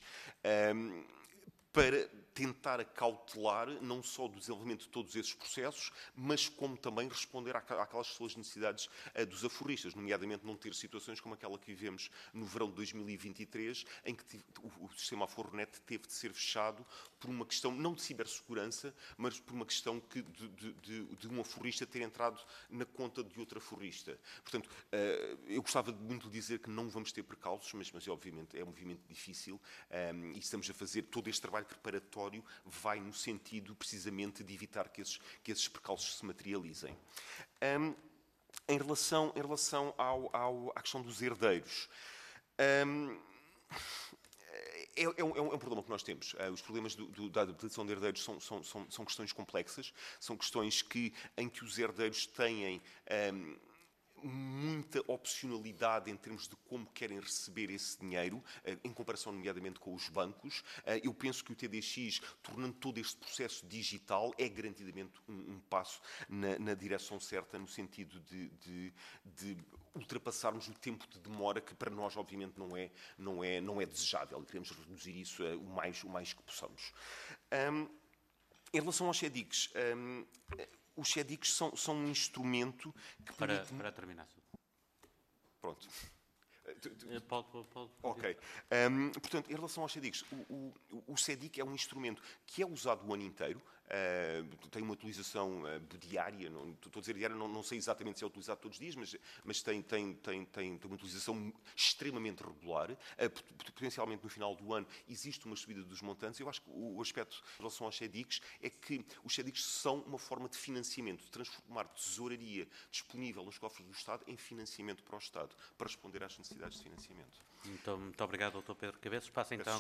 Speaker 2: para tentar acautelar não só o desenvolvimento de todos esses processos, mas como também responder àquelas suas necessidades dos aforristas, nomeadamente não ter situações como aquela que vivemos no verão de 2023, em que o sistema Aforronet teve de ser fechado por uma questão, não de cibersegurança, mas por uma questão de um aforrista ter entrado na conta de outro aforrista. Portanto, eu gostava muito de dizer que não vamos ter precalços, mas obviamente é um movimento difícil e estamos a fazer todo este trabalho preparatório vai no sentido, precisamente, de evitar que esses precalços se materializem. Em relação à questão dos herdeiros, é um problema que nós temos. Os problemas da habilitação de herdeiros são questões complexas, são questões em que os herdeiros têm muita opcionalidade em termos de como querem receber esse dinheiro, em comparação, nomeadamente, com os bancos. Eu penso que o TDX, tornando todo este processo digital, é garantidamente um passo na direção certa, no sentido de ultrapassarmos o tempo de demora que, para nós, obviamente, não é desejável. E queremos reduzir isso o mais que possamos. Em relação aos CEDICs, os CEDICs são um instrumento que permite...
Speaker 1: Para terminar.
Speaker 2: Pronto.
Speaker 1: Pode.
Speaker 2: Ok. Portanto, em relação aos CEDICs, o CEDIC é um instrumento que é usado o ano inteiro, tem uma utilização diária, estou a dizer diária, não sei exatamente se é utilizado todos os dias, mas tem uma utilização extremamente regular. Potencialmente, no final do ano, existe uma subida dos montantes. Eu acho que o aspecto em relação aos CEDICs é que os CEDICs são uma forma de financiamento, de transformar tesouraria disponível nos cofres do Estado em financiamento para o Estado, para responder às necessidades de financiamento.
Speaker 1: Muito obrigado, Dr. Pedro Cabeços. Passa então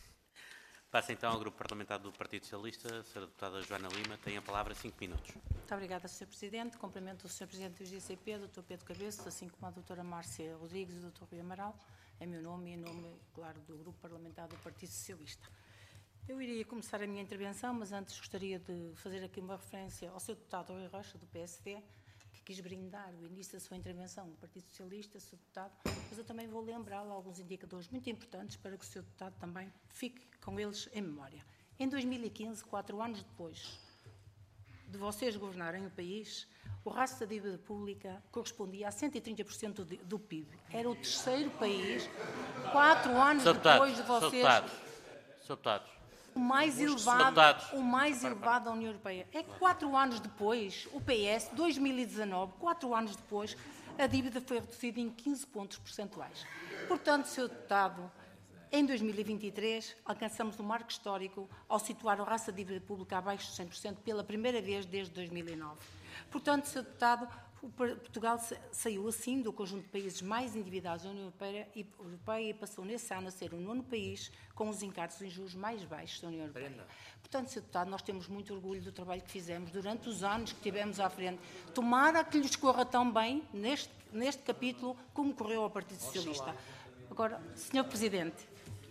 Speaker 1: ao grupo parlamentar do Partido Socialista. A Sra. Deputada Joana Lima tem a palavra, 5 minutos.
Speaker 5: Muito obrigada, Sr. Presidente. Cumprimento o Sr. Presidente do IGCP, Dr. Pedro Cabeços, assim como a Dra. Márcia Rodrigues e o Dr. Rui Amaral, em meu nome e em nome, claro, do grupo parlamentar do Partido Socialista. Eu iria começar a minha intervenção, mas antes gostaria de fazer aqui uma referência ao Sr. Deputado Rui Rocha, do PSD, que quis brindar o início da sua intervenção no Partido Socialista, Sr. Deputado, mas eu também vou lembrá-lo alguns indicadores muito importantes para que o Sr. Deputado também fique com eles em memória. Em 2015, 4 anos depois de vocês governarem o país, o rastro da dívida pública correspondia a 130% do PIB. Era o terceiro país, 4 anos depois de vocês...
Speaker 1: Sr. Deputado.
Speaker 5: O mais elevado da União Europeia. É que 4 anos depois, o PS, 2019, 4 anos depois, a dívida foi reduzida em 15 pontos percentuais. Portanto, Sr. Deputado, em 2023, alcançamos um marco histórico ao situar o rastro da dívida pública abaixo de 100% pela primeira vez desde 2009. Portanto, Sr. Deputado, Portugal saiu assim do conjunto de países mais endividados da União Europeia e passou nesse ano a ser o 9º país com os encargos em juros mais baixos da União Europeia. Portanto, Sr. Deputado, nós temos muito orgulho do trabalho que fizemos durante os anos que tivemos à frente. Tomara que lhes corra tão bem neste capítulo como correu ao Partido Socialista. Agora, Sr. Presidente,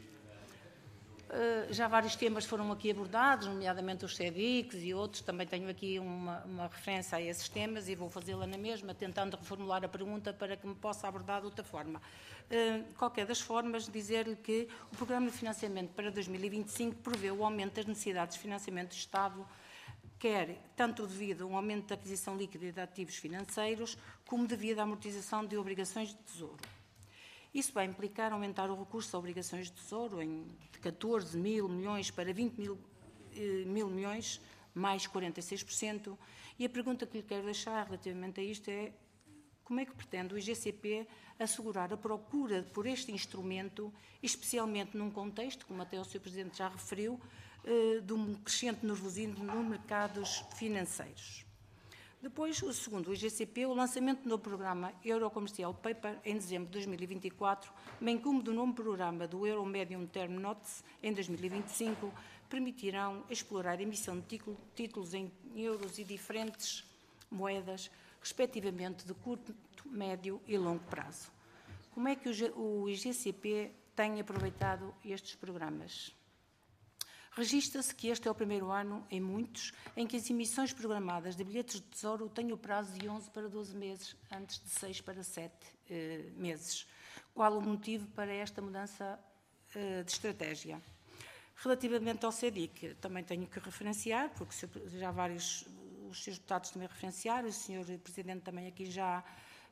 Speaker 5: já vários temas foram aqui abordados, nomeadamente os CEDICs e outros. Também tenho aqui uma referência a esses temas e vou fazê-la na mesma, tentando reformular a pergunta para que me possa abordar de outra forma. De qualquer das formas, dizer-lhe que o Programa de Financiamento para 2025 prevê o aumento das necessidades de financiamento do Estado, quer tanto devido a um aumento da aquisição líquida de ativos financeiros, como devido à amortização de obrigações de tesouro. Isso vai implicar aumentar o recurso a obrigações de tesouro de 14 mil milhões para 20 mil milhões, mais 46%. E a pergunta que lhe quero deixar relativamente a isto é: como é que pretende o IGCP assegurar a procura por este instrumento, especialmente num contexto, como até o Sr. Presidente já referiu, de um crescente nervosismo nos mercados financeiros? Depois, segundo o IGCP, o lançamento do programa Eurocommercial Paper em dezembro de 2024, bem como do novo programa do Euro Medium Term Notes em 2025, permitirão explorar a emissão de títulos em euros e diferentes moedas, respectivamente de curto, médio e longo prazo. Como é que o IGCP tem aproveitado estes programas? Registra-se que este é o primeiro ano, em muitos, em que as emissões programadas de bilhetes de tesouro têm o prazo de 11 para 12 meses, antes de 6 para 7 meses. Qual o motivo para esta mudança de estratégia? Relativamente ao CEDIC, também tenho que referenciar, porque já vários os seus deputados também referenciaram, o Sr. Presidente também aqui já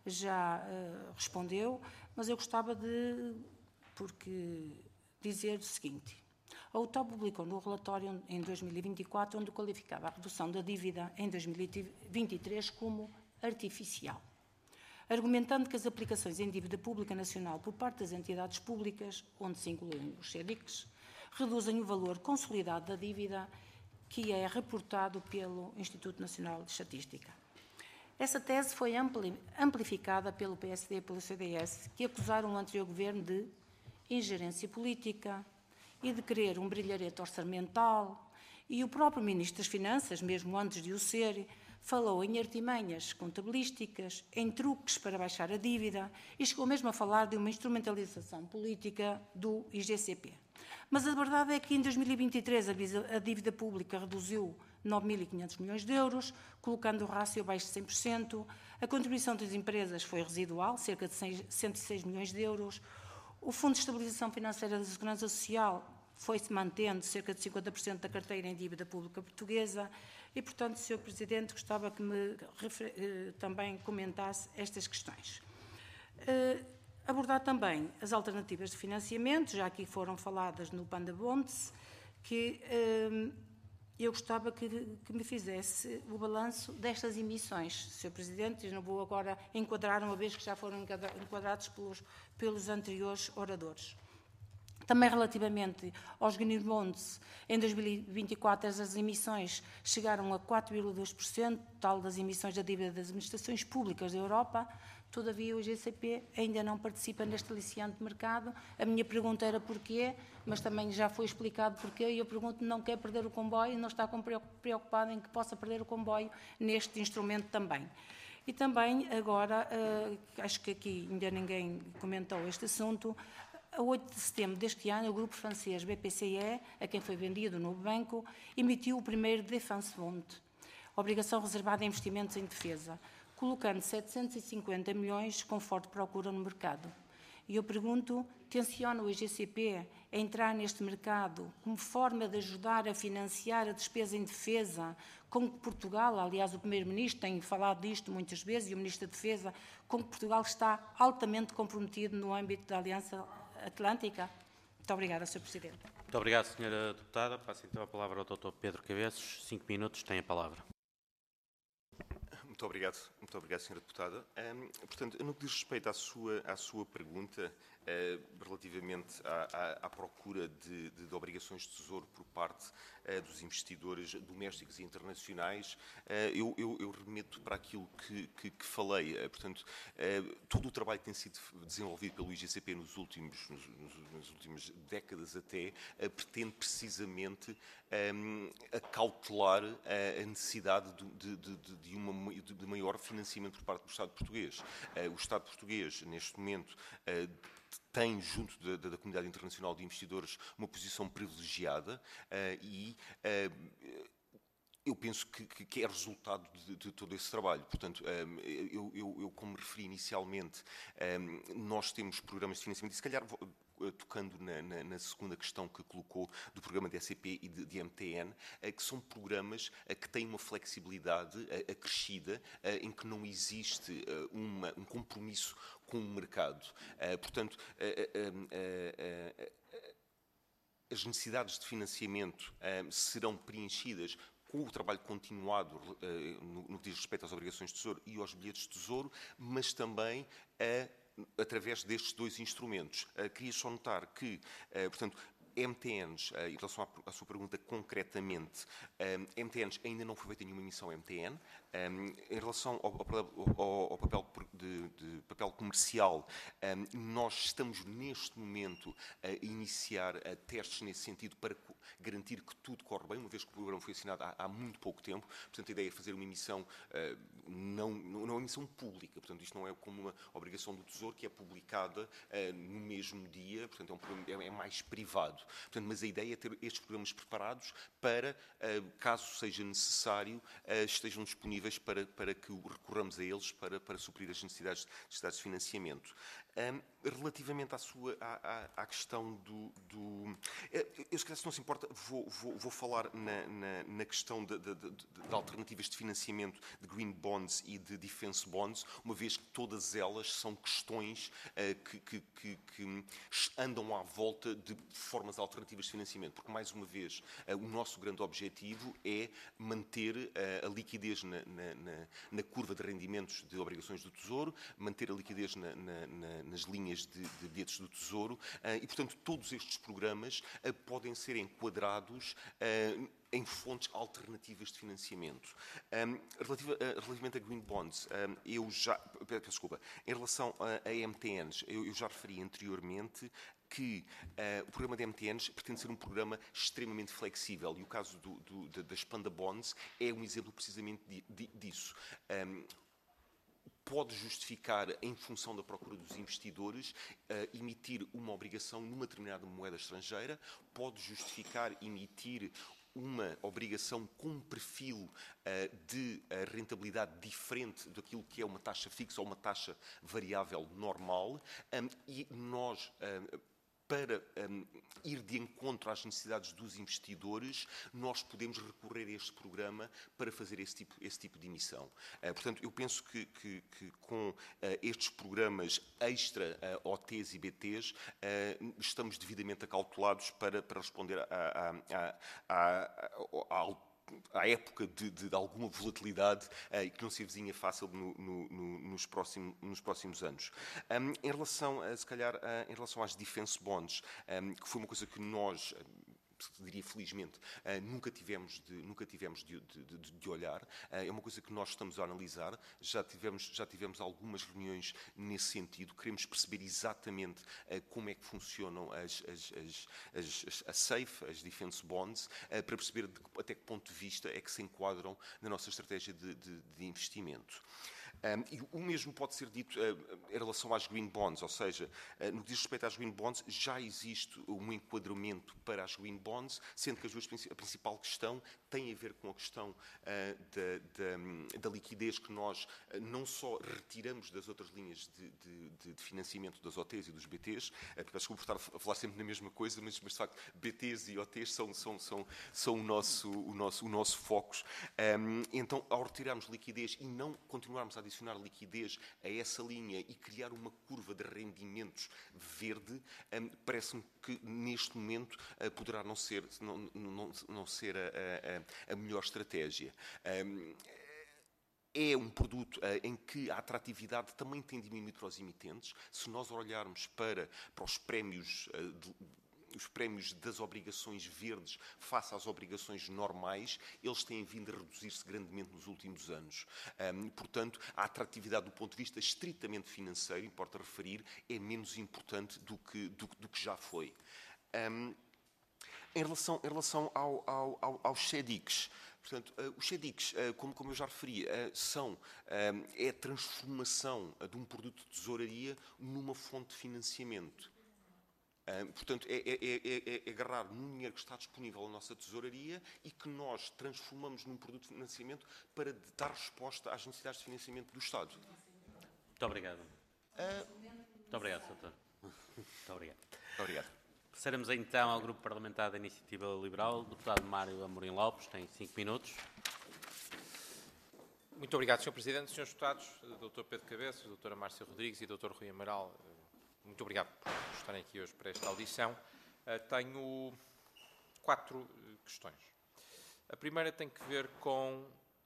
Speaker 5: respondeu, mas eu gostava de dizer o seguinte: a UTOP publicou no relatório em 2024, onde qualificava a redução da dívida em 2023 como artificial, argumentando que as aplicações em dívida pública nacional por parte das entidades públicas, onde se incluem os CEDICs, reduzem o valor consolidado da dívida que é reportado pelo Instituto Nacional de Estatística. Essa tese foi amplificada pelo PSD e pelo CDS, que acusaram o anterior governo de ingerência política e de querer um brilharete orçamental, e o próprio Ministro das Finanças, mesmo antes de o ser, falou em artimanhas contabilísticas, em truques para baixar a dívida e chegou mesmo a falar de uma instrumentalização política do IGCP. Mas a verdade é que em 2023 a dívida pública reduziu 9.500 milhões de euros, colocando o rácio abaixo de 100%, a contribuição das empresas foi residual, cerca de 106 milhões de euros, o Fundo de Estabilização Financeira da Segurança Social foi-se mantendo cerca de 50% da carteira em dívida pública portuguesa e, portanto, Sr. Presidente, gostava que me também comentasse estas questões. Abordar também as alternativas de financiamento, já aqui foram faladas no Panda Bonds, que eu gostava que me fizesse o balanço destas emissões, Sr. Presidente, e não vou agora enquadrar, uma vez que já foram enquadrados pelos anteriores oradores. Também relativamente aos Green Bonds, em 2024 as emissões chegaram a 4,2%, tal das emissões da dívida das administrações públicas da Europa. Todavia, o IGCP ainda não participa neste aliciante de mercado. A minha pergunta era porquê, mas também já foi explicado porquê, e eu pergunto, não quer perder o comboio, não está preocupado em que possa perder o comboio neste instrumento também. E também, agora, acho que aqui ainda ninguém comentou este assunto, a 8 de setembro deste ano, o grupo francês BPCE, a quem foi vendido no banco, emitiu o primeiro Defense Bond, obrigação reservada a investimentos em defesa, colocando 750 milhões com forte procura no mercado. E eu pergunto, tenciona o IGCP a entrar neste mercado como forma de ajudar a financiar a despesa em defesa, como Portugal, aliás, o Primeiro-Ministro tem falado disto muitas vezes, e o Ministro da Defesa, como Portugal está altamente comprometido no âmbito da Aliança Atlântica? Muito obrigada, Sr. Presidente.
Speaker 1: Muito obrigado, Sra. Deputada. Passo então a palavra ao Dr. Pedro Cabeços. 5 minutos, tem a palavra.
Speaker 2: Muito obrigado, Sra. Deputada. Portanto, no que diz respeito à sua pergunta relativamente à procura de obrigações de tesouro por parte dos investidores domésticos e internacionais, eu remeto para aquilo que falei. Portanto, todo o trabalho que tem sido desenvolvido pelo IGCP nas últimas décadas até, pretende precisamente acautelar a necessidade de maior financiamento por parte do Estado português. O Estado português, neste momento, tem, junto da comunidade internacional de investidores, uma posição privilegiada e eu penso que é resultado de todo esse trabalho. Portanto, eu como me referi inicialmente, nós temos programas de financiamento, e se calhar tocando na segunda questão que colocou do programa de SCP e de MTN, que são programas que têm uma flexibilidade acrescida, em que não existe um compromisso com o mercado. Portanto, as necessidades de financiamento serão preenchidas com o trabalho continuado no que diz respeito às obrigações de tesouro e aos bilhetes de tesouro, mas também através destes dois instrumentos. Queria só notar que, portanto, MTNs, em relação à sua pergunta concretamente, MTNs ainda não foi feita nenhuma emissão MTN. Em relação ao papel comercial, nós estamos neste momento a iniciar testes nesse sentido para garantir que tudo corre bem, uma vez que o programa foi assinado há muito pouco tempo. Portanto, a ideia é fazer uma emissão, não uma emissão pública. Portanto, isto não é como uma obrigação do Tesouro que é publicada no mesmo dia. Portanto, é mais privado. Portanto, mas a ideia é ter estes programas preparados para, caso seja necessário, estejam disponíveis para que recorramos a eles para suprir as necessidades de financiamento. Relativamente à questão eu, se calhar, se não se importa, vou falar na questão de alternativas de financiamento de Green Bonds e de Defense Bonds, uma vez que todas elas são questões que andam à volta de formas alternativas de financiamento, porque, mais uma vez, o nosso grande objetivo é manter a liquidez na curva de rendimentos de obrigações do Tesouro, manter a liquidez nas linhas de bilhetes do Tesouro e, portanto, todos estes programas podem ser enquadrados em fontes alternativas de financiamento. Relativamente a Green Bonds, em relação a MTNs, eu já referi anteriormente que o programa de MTNs pretende ser um programa extremamente flexível e o caso das Panda Bonds é um exemplo precisamente disso. Pode justificar, em função da procura dos investidores, emitir uma obrigação numa determinada moeda estrangeira, pode justificar emitir uma obrigação com um perfil de rentabilidade diferente daquilo que é uma taxa fixa ou uma taxa variável normal, e nós para ir de encontro às necessidades dos investidores, nós podemos recorrer a este programa para fazer esse tipo de emissão. Portanto, eu penso que com estes programas extra OTs e BTs, estamos devidamente acautelados para responder à época de alguma volatilidade e que não se avizinha fácil nos próximos anos. Em relação às defense bonds, que foi uma coisa que nós, diria felizmente, nunca tivemos de olhar. É uma coisa que nós estamos a analisar. Já tivemos algumas reuniões nesse sentido. Queremos perceber exatamente como é que funcionam a SAFE, as defense bonds, para perceber até que ponto de vista é que se enquadram na nossa estratégia de investimento. E o mesmo pode ser dito em relação às green bonds, ou seja, no que diz respeito às green bonds, já existe um enquadramento para as green bonds, sendo que a principal questão tem a ver com a questão da liquidez que nós não só retiramos das outras linhas de financiamento das OTs e dos BTs, peço desculpa por estar a falar sempre na mesma coisa, mas de facto BTs e OTs são o nosso foco. Então, ao retirarmos liquidez e não continuarmos a adicionar liquidez a essa linha e criar uma curva de rendimentos verde, parece-me que neste momento poderá não ser a melhor estratégia. É um produto em que a atratividade também tem diminuído para os emitentes. Se nós olharmos para os prémios das obrigações verdes face às obrigações normais, eles têm vindo a reduzir-se grandemente nos últimos anos. Portanto, a atratividade do ponto de vista estritamente financeiro, importa referir, é menos importante do que já foi. Em relação aos CEDICs, portanto, os CEDICs, como eu já referi, é a transformação de um produto de tesouraria numa fonte de financiamento. Portanto, é agarrar num dinheiro que está disponível na nossa tesouraria e que nós transformamos num produto de financiamento para dar resposta às necessidades de financiamento do Estado.
Speaker 1: Muito obrigado. Muito obrigado, Sr. Muito obrigado.
Speaker 2: Obrigado.
Speaker 1: Passaremos então ao Grupo Parlamentar da Iniciativa Liberal. O deputado Mário Amorim Lopes tem 5 minutos.
Speaker 6: Muito obrigado, Sr. Presidente. Srs. Deputados, Dr. Pedro Cabeços, Dra. Márcia Rodrigues e Dr. Rui Amaral, muito obrigado por estarem aqui hoje para esta audição. Tenho 4 questões. A primeira tem que ver com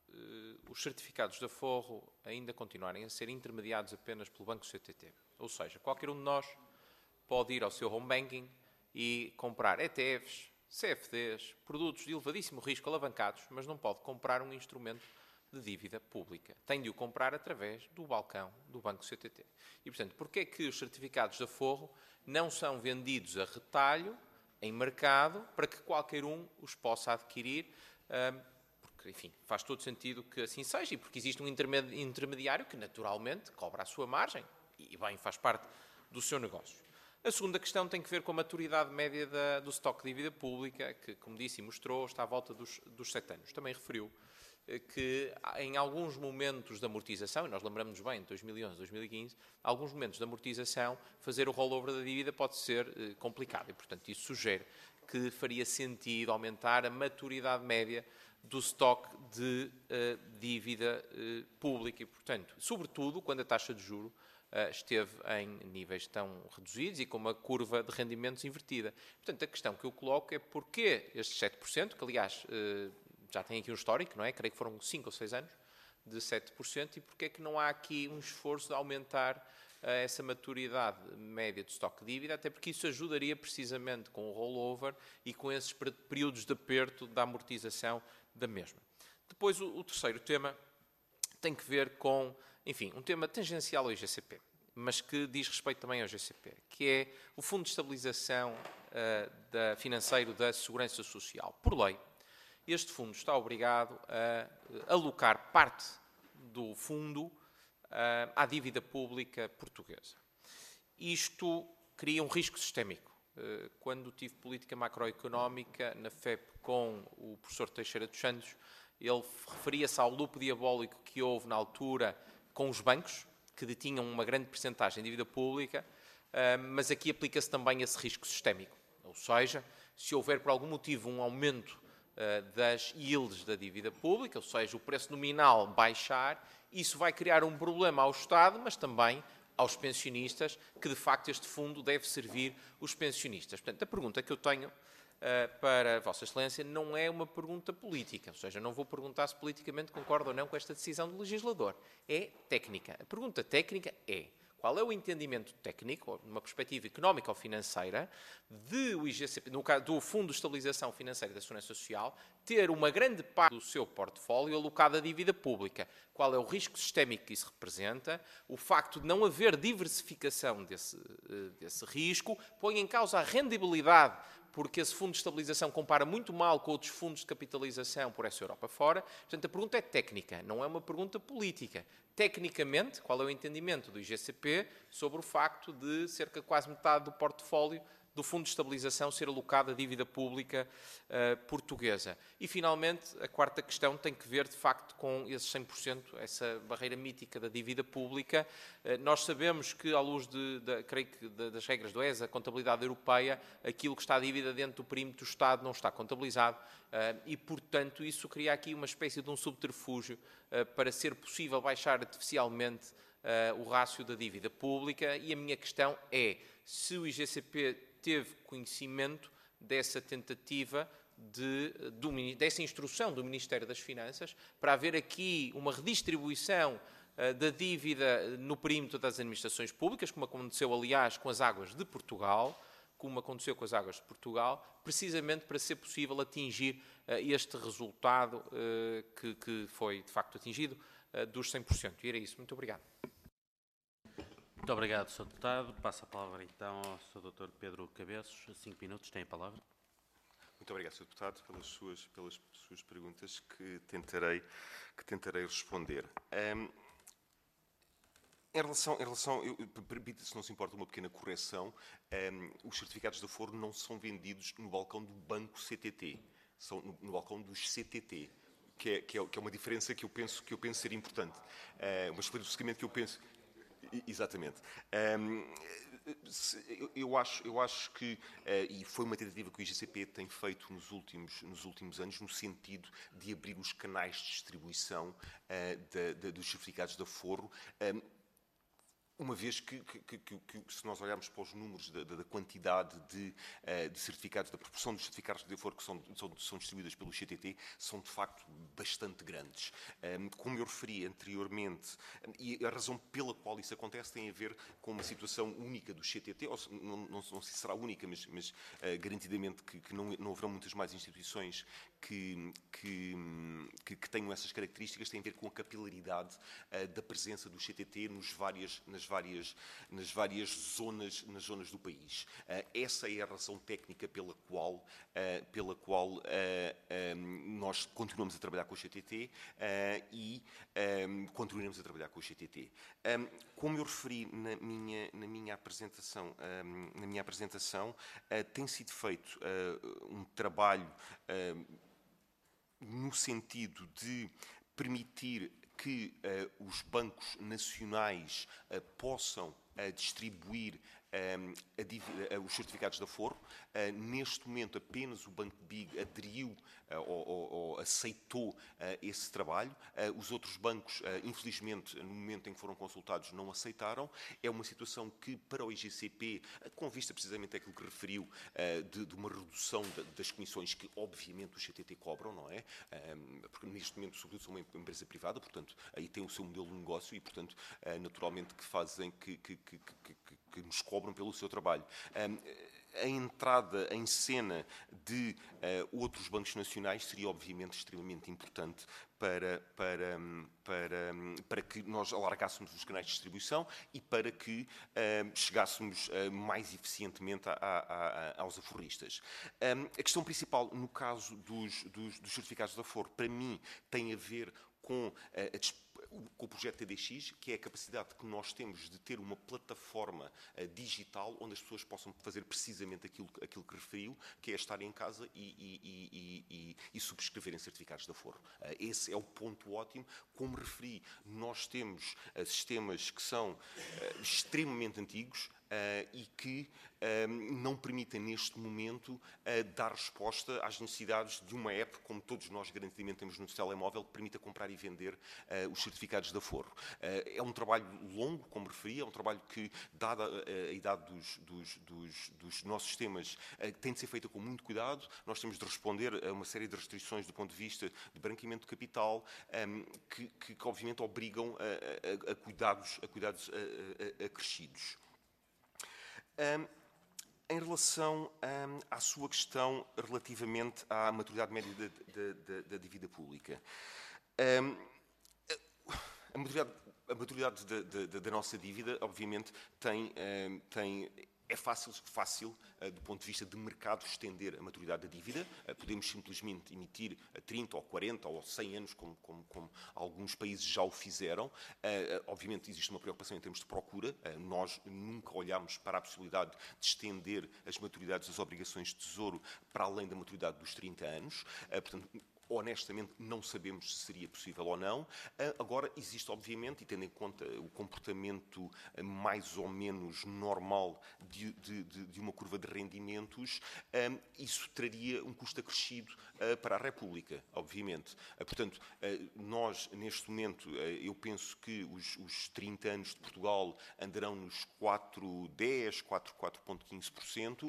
Speaker 6: os certificados de aforro ainda continuarem a ser intermediados apenas pelo Banco CTT. Ou seja, qualquer um de nós pode ir ao seu home banking e comprar ETFs, CFDs, produtos de elevadíssimo risco alavancados, mas não pode comprar um instrumento de dívida pública. Tem de o comprar através do balcão do Banco CTT. E, portanto, porquê é que os certificados de aforro não são vendidos a retalho, em mercado, para que qualquer um os possa adquirir? Porque, enfim, faz todo sentido que assim seja, e porque existe um intermediário que, naturalmente, cobra a sua margem, e bem, faz parte do seu negócio. A segunda questão tem que ver com a maturidade média do estoque de dívida pública, que, como disse e mostrou, está à volta dos 7 anos. Também referiu que em alguns momentos de amortização, e nós lembramos bem, de 2011, 2015, alguns momentos de amortização, fazer o rollover da dívida pode ser complicado. E, portanto, isso sugere que faria sentido aumentar a maturidade média do estoque de dívida pública. E, portanto, sobretudo quando a taxa de juros esteve em níveis tão reduzidos e com uma curva de rendimentos invertida. Portanto, a questão que eu coloco é porquê estes 7%, que aliás já tem aqui um histórico, não é? Creio que foram 5 ou 6 anos de 7%, e porquê é que não há aqui um esforço de aumentar essa maturidade média de estoque de dívida, até porque isso ajudaria precisamente com o rollover e com esses períodos de aperto da amortização da mesma. Depois, o terceiro tema tem que ver com, enfim, um tema tangencial ao IGCP, mas que diz respeito também ao GCP, que é o Fundo de Estabilização Financeiro da Segurança Social. Por lei, este fundo está obrigado a alocar parte do fundo à dívida pública portuguesa. Isto cria um risco sistémico. Quando tive política macroeconómica na FEP com o professor Teixeira dos Santos, ele referia-se ao loop diabólico que houve na altura com os bancos, que detinham uma grande percentagem de dívida pública, mas aqui aplica-se também esse risco sistémico. Ou seja, se houver por algum motivo um aumento das yields da dívida pública, ou seja, o preço nominal baixar, isso vai criar um problema ao Estado, mas também aos pensionistas, que de facto este fundo deve servir os pensionistas. Portanto, a pergunta que eu tenho para Vossa Excelência não é uma pergunta política, ou seja, não vou perguntar se politicamente concordo ou não com esta decisão do legislador. É técnica. A pergunta técnica é: qual é o entendimento técnico, numa perspectiva económica ou financeira, de o IGCP, no caso do Fundo de Estabilização Financeira da Segurança Social, ter uma grande parte do seu portfólio alocada à dívida pública? Qual é o risco sistémico que isso representa? O facto de não haver diversificação desse risco põe em causa a rendibilidade, porque esse fundo de estabilização compara muito mal com outros fundos de capitalização por essa Europa fora. Portanto, a pergunta é técnica, não é uma pergunta política. Tecnicamente, qual é o entendimento do IGCP sobre o facto de cerca de quase metade do portfólio do Fundo de Estabilização ser alocado à dívida pública portuguesa? E, finalmente, a quarta questão tem que ver, de facto, com esses 100%, essa barreira mítica da dívida pública. Nós sabemos que, à luz creio que das regras do ESA, a contabilidade europeia, aquilo que está a dívida dentro do perímetro do Estado não está contabilizado e, portanto, isso cria aqui uma espécie de um subterfúgio para ser possível baixar artificialmente o rácio da dívida pública. E a minha questão é se o IGCP teve conhecimento dessa tentativa dessa instrução do Ministério das Finanças para haver aqui uma redistribuição da dívida no perímetro das administrações públicas, como aconteceu, aliás, com as Águas de Portugal, precisamente para ser possível atingir este resultado que foi, de facto, atingido, dos 100%. E era isso. Muito obrigado.
Speaker 1: Muito obrigado, Sr. Deputado. Passo a palavra, então, ao Sr. Dr. Pedro Cabeços. 5 minutos, tem a palavra.
Speaker 2: Muito obrigado, Sr. Deputado, pelas suas perguntas que tentarei responder. Em relação permita-se, não se importa, uma pequena correção. Os certificados de aforo não são vendidos no balcão do Banco CTT, são no balcão dos CTT, que é uma diferença que eu penso ser importante. Um esclarecimento que eu penso... Exatamente. Eu acho que, e foi uma tentativa que o IGCP tem feito nos últimos anos, no sentido de abrir os canais de distribuição dos certificados de aforo, uma vez que se nós olharmos para os números da quantidade de certificados, da proporção dos certificados de aforo que são distribuídos pelo CTT, são de facto bastante grandes. Como eu referi anteriormente, e a razão pela qual isso acontece tem a ver com uma situação única do CTT, ou não sei se será única, mas garantidamente que não haverão muitas mais instituições que tenham essas características, tem a ver com a capilaridade da presença do CTT nas várias zonas do país. Essa é a razão técnica pela qual nós continuamos a trabalhar com o CTT e continuaremos a trabalhar com o CTT. Como eu referi na minha apresentação, tem sido feito um trabalho no sentido de permitir que os bancos nacionais possam distribuir os certificados de aforo. Neste momento, apenas o Banco BIG aderiu ou aceitou esse trabalho. Os outros bancos, infelizmente, no momento em que foram consultados, não aceitaram. É uma situação que, para o IGCP, com vista precisamente àquilo que referiu, de uma redução das comissões que, obviamente, os CTT cobram, não é? Porque, neste momento, sobretudo, são uma empresa privada, portanto, aí tem o seu modelo de negócio e, portanto, naturalmente, que fazem que nos cobram pelo seu trabalho. A entrada em cena de outros bancos nacionais seria, obviamente, extremamente importante para que nós alargássemos os canais de distribuição e para que chegássemos mais eficientemente aos aforristas. A questão principal, no caso dos certificados de aforo, para mim, tem a ver com com o projeto TDX, que é a capacidade que nós temos de ter uma plataforma digital onde as pessoas possam fazer precisamente aquilo que referiu, que é estar em casa e subscreverem certificados de aforo. Esse é o ponto ótimo. Como referi, nós temos sistemas que são extremamente antigos, e que não permitem, neste momento, dar resposta às necessidades de uma app, como todos nós garantidamente temos no telemóvel, que permita comprar e vender os certificados de aforo. É um trabalho longo, como referi, é um trabalho que, dada a idade dos nossos sistemas, tem de ser feita com muito cuidado. Nós temos de responder a uma série de restrições do ponto de vista de branqueamento de capital, que obviamente obrigam a cuidados acrescidos. Em relação à sua questão relativamente à maturidade média da dívida pública, a maturidade da nossa dívida, obviamente, é fácil, do ponto de vista de mercado, estender a maturidade da dívida. Podemos simplesmente emitir a 30 ou 40 ou 100 anos, como alguns países já o fizeram. Obviamente, existe uma preocupação em termos de procura. Nós nunca olhamos para a possibilidade de estender as maturidades das obrigações de tesouro para além da maturidade dos 30 anos. Portanto, honestamente, não sabemos se seria possível ou não. Agora, existe, obviamente, e tendo em conta o comportamento mais ou menos normal de uma curva de rendimentos, isso traria um custo acrescido para a República, obviamente. Portanto, nós, neste momento, eu penso que os 30 anos de Portugal andarão nos 4,10%, 4,15%.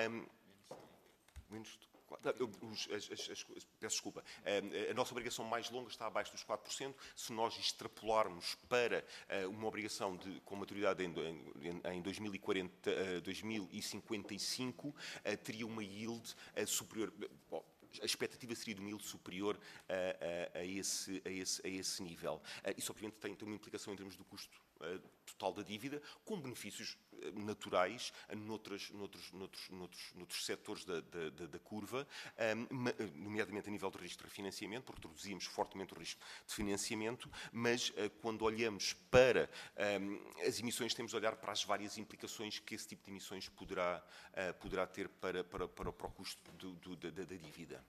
Speaker 2: Menos de peço desculpa. A nossa obrigação mais longa está abaixo dos 4%. Se nós extrapolarmos para uma obrigação com maturidade em 2040, 2055, teria uma yield superior. Bom, a expectativa seria de uma yield superior a esse nível. Isso, obviamente, tem uma implicação em termos do custo total da dívida, com benefícios naturais noutros setores da curva, nomeadamente a nível de risco de refinanciamento, porque reduzimos fortemente o risco de financiamento, mas quando olhamos para as emissões, temos de olhar para as várias implicações que esse tipo de emissões poderá ter para o custo da dívida.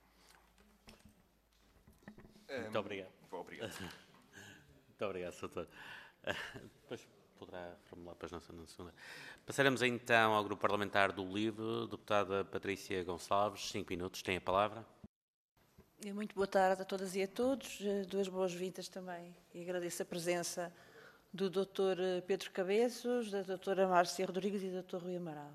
Speaker 1: Muito obrigado.
Speaker 2: Obrigado.
Speaker 1: Muito obrigado, Sr. Depois poderá formular para nós na segunda. Passaremos então ao Grupo Parlamentar do LIVRE. Deputada Patrícia Gonçalves, 5 minutos, tem a palavra.
Speaker 7: Muito boa tarde a todas e a todos. Duas boas-vindas também. E agradeço a presença do Dr. Pedro Cabeços, da Dra. Márcia Rodrigues e do Dr. Rui Amaral.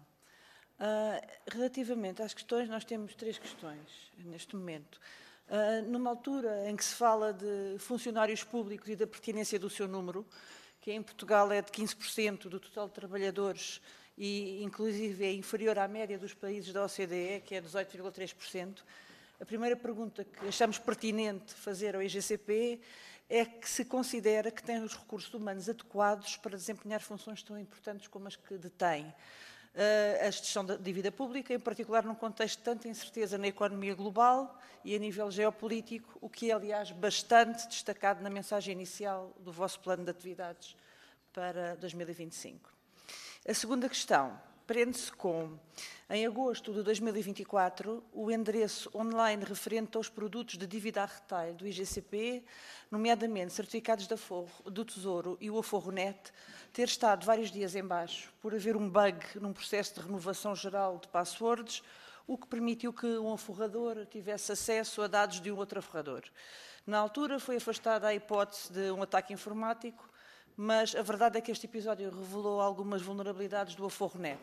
Speaker 7: Relativamente às questões, nós temos 3 questões neste momento. Numa altura em que se fala de funcionários públicos e da pertinência do seu número, que em Portugal é de 15% do total de trabalhadores e, inclusive, é inferior à média dos países da OCDE, que é 18,3%, a primeira pergunta que achamos pertinente fazer ao IGCP é que se considera que tem os recursos humanos adequados para desempenhar funções tão importantes como as que detém. A gestão da dívida pública, em particular num contexto de tanta incerteza na economia global e a nível geopolítico, o que é, aliás, bastante destacado na mensagem inicial do vosso plano de atividades para 2025. A segunda questão prende-se com, em agosto de 2024, o endereço online referente aos produtos de dívida a retalho do IGCP, nomeadamente certificados de aforro do Tesouro e o Aforro Net, ter estado vários dias em baixo por haver um bug num processo de renovação geral de passwords, o que permitiu que um aforrador tivesse acesso a dados de um outro aforrador. Na altura foi afastada a hipótese de um ataque informático, mas a verdade é que este episódio revelou algumas vulnerabilidades do Aforro Net.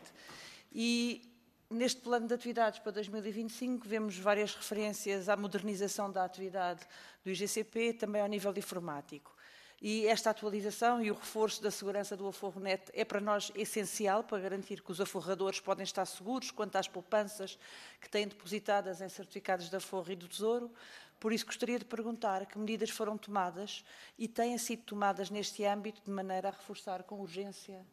Speaker 7: E neste plano de atividades para 2025 vemos várias referências à modernização da atividade do IGCP, também ao nível informático. E esta atualização e o reforço da segurança do Aforro Net é para nós essencial para garantir que os aforradores podem estar seguros quanto às poupanças que têm depositadas em certificados de aforro e do Tesouro. Por isso, gostaria de perguntar que medidas foram tomadas e têm sido tomadas neste âmbito de maneira a reforçar com urgência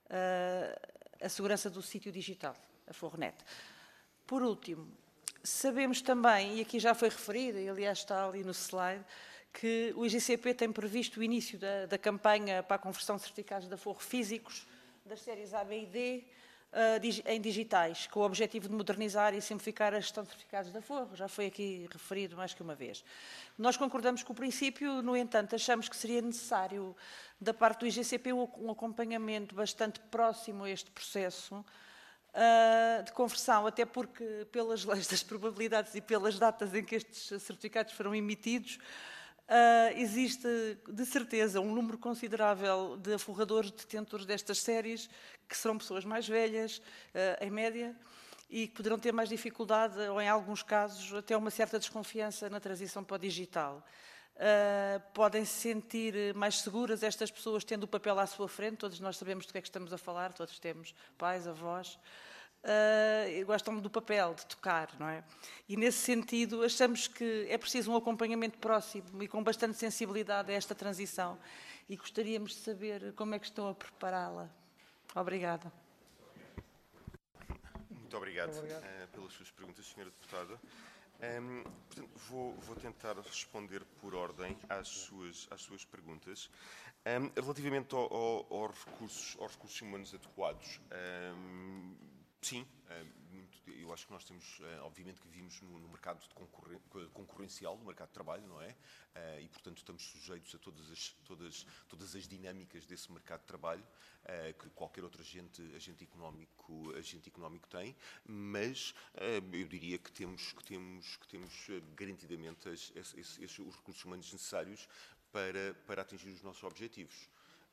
Speaker 7: a segurança do sítio digital, Aforro Net. Por último, sabemos também, e aqui já foi referido, e aliás está ali no slide, que o IGCP tem previsto o início da campanha para a conversão de certificados de aforro físicos das séries A, B e D em digitais, com o objetivo de modernizar e simplificar a gestão de certificados de aforro. Já foi aqui referido mais que uma vez. Nós concordamos com o princípio, no entanto, achamos que seria necessário, da parte do IGCP, um acompanhamento bastante próximo a este processo de conversão, até porque, pelas leis das probabilidades e pelas datas em que estes certificados foram emitidos, existe, de certeza, um número considerável de aforradores detentores destas séries, que serão pessoas mais velhas, em média, e que poderão ter mais dificuldade, ou em alguns casos, até uma certa desconfiança na transição para o digital. Podem se sentir mais seguras estas pessoas tendo o papel à sua frente, todos nós sabemos do que é que estamos a falar, todos temos pais, avós, gostam do papel, de tocar, não é? E nesse sentido achamos que é preciso um acompanhamento próximo e com bastante sensibilidade a esta transição e gostaríamos de saber como é que estão a prepará-la. Obrigada.
Speaker 2: Muito obrigado pelas suas perguntas, Sra. Deputada. Portanto, vou tentar responder por ordem às suas perguntas. Relativamente aos recursos humanos adequados, sim, eu acho que nós temos, obviamente que vivemos no mercado concorrencial, no mercado de trabalho, não é? E, portanto, estamos sujeitos a todas as dinâmicas desse mercado de trabalho que qualquer outro agente económico tem, mas eu diria que temos garantidamente os recursos humanos necessários para atingir os nossos objetivos.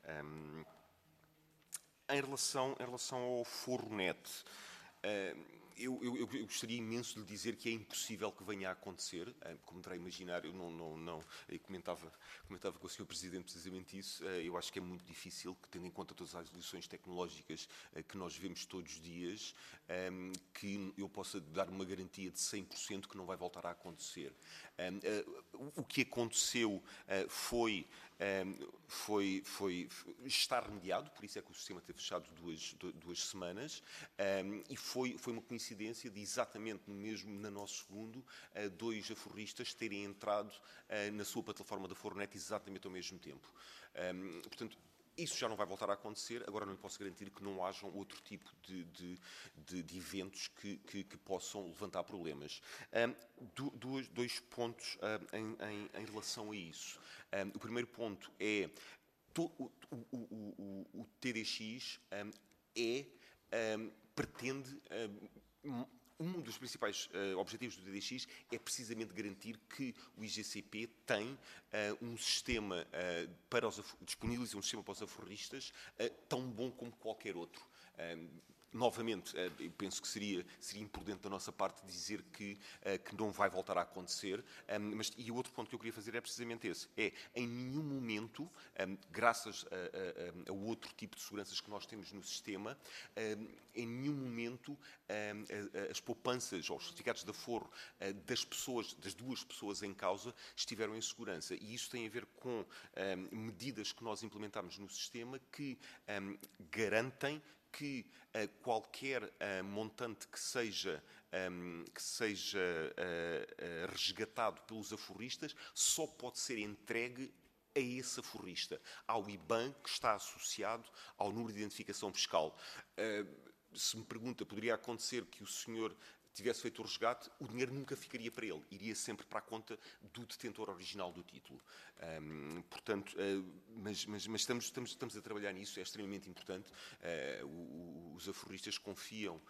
Speaker 2: Em relação ao Fornet, eu gostaria imenso de lhe dizer que é impossível que venha a acontecer. Como terá a imaginar, eu eu comentava com o Sr. Presidente precisamente isso. Eu acho que é muito difícil, que, tendo em conta todas as evoluções tecnológicas que nós vemos todos os dias, que eu possa dar uma garantia de 100% que não vai voltar a acontecer. O que aconteceu está remediado, por isso é que o sistema teve fechado duas semanas, e foi uma coincidência de exatamente no nosso segundo, dois aforristas terem entrado na sua plataforma da Fornet exatamente ao mesmo tempo. Portanto, isso já não vai voltar a acontecer. Agora não lhe posso garantir que não hajam outro tipo de eventos que possam levantar problemas. Dois pontos em relação a isso. O primeiro ponto é o TDX pretende... Um dos principais objetivos do TDX é precisamente garantir que o IGCP tem um sistema disponibiliza um sistema para os aforristas tão bom como qualquer outro. Novamente, eu penso que seria imprudente da nossa parte dizer que não vai voltar a acontecer, e o outro ponto que eu queria fazer é precisamente esse. Em nenhum momento, graças a outro tipo de seguranças que nós temos no sistema, em nenhum momento as poupanças ou os certificados de aforro das duas pessoas em causa estiveram em segurança. E isso tem a ver com medidas que nós implementamos no sistema que garantem que qualquer montante que seja resgatado pelos aforristas só pode ser entregue a esse aforrista, ao IBAN que está associado ao número de identificação fiscal. Se me pergunta, poderia acontecer que o senhor tivesse feito o resgate, o dinheiro nunca ficaria para ele, iria sempre para a conta do detentor original do título. Portanto, mas estamos a trabalhar nisso, é extremamente importante. Os aforristas confiam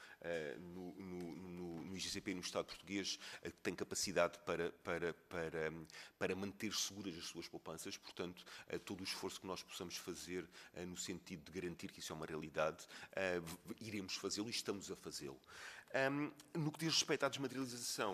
Speaker 2: no IGCP e no Estado português, que tem capacidade para manter seguras as suas poupanças. Portanto, todo o esforço que nós possamos fazer no sentido de garantir que isso é uma realidade, iremos fazê-lo e estamos a fazê-lo. No que diz respeito à desmaterialização,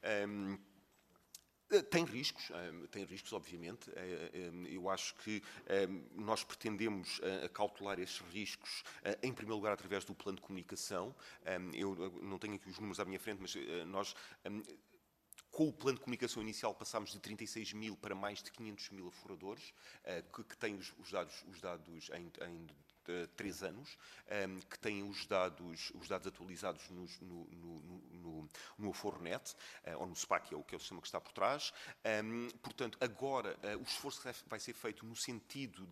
Speaker 2: tem riscos, obviamente. Eu acho que nós pretendemos acautelar esses riscos, em primeiro lugar, através do plano de comunicação. Eu não tenho aqui os números à minha frente, mas nós... Com o plano de comunicação inicial passámos de 36 mil para mais de 500 mil aforradores, que têm os dados 3 anos, que têm os dados atualizados no Afornet, ou no SPAC, que é o que se chama que está por trás. Portanto, agora, o esforço que vai ser feito no sentido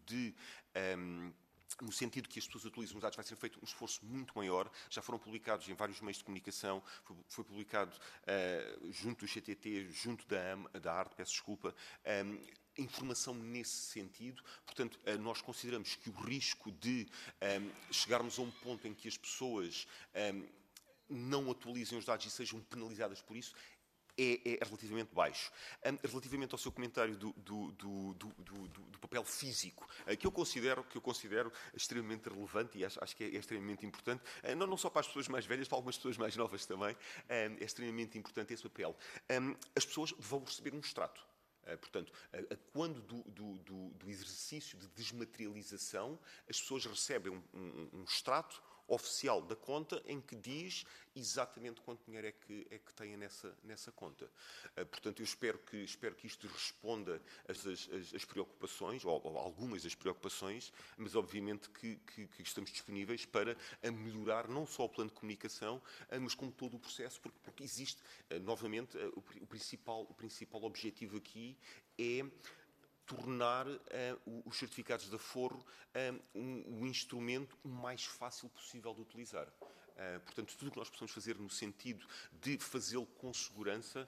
Speaker 2: que as pessoas atualizam os dados, vai ser feito um esforço muito maior. Já foram publicados em vários meios de comunicação, foi publicado junto do CTT, junto da ARTE, peço desculpa, informação nesse sentido. Portanto, nós consideramos que o risco de chegarmos a um ponto em que as pessoas não atualizem os dados e sejam penalizadas por isso é relativamente baixo. Relativamente ao seu comentário do papel físico, que eu considero extremamente relevante e acho que é extremamente importante, não só para as pessoas mais velhas, para algumas pessoas mais novas também, é extremamente importante esse papel. As pessoas vão receber um extrato. Portanto, quando do exercício de desmaterialização, as pessoas recebem um extrato oficial da conta em que diz exatamente quanto dinheiro é que têm nessa conta. Portanto, eu espero que isto responda às preocupações, ou algumas das preocupações, mas obviamente que estamos disponíveis para melhorar não só o plano de comunicação, mas como todo o processo, porque existe, novamente, o principal objetivo aqui é tornar os certificados de aforro um instrumento o mais fácil possível de utilizar. Portanto, tudo o que nós possamos fazer no sentido de fazê-lo com segurança,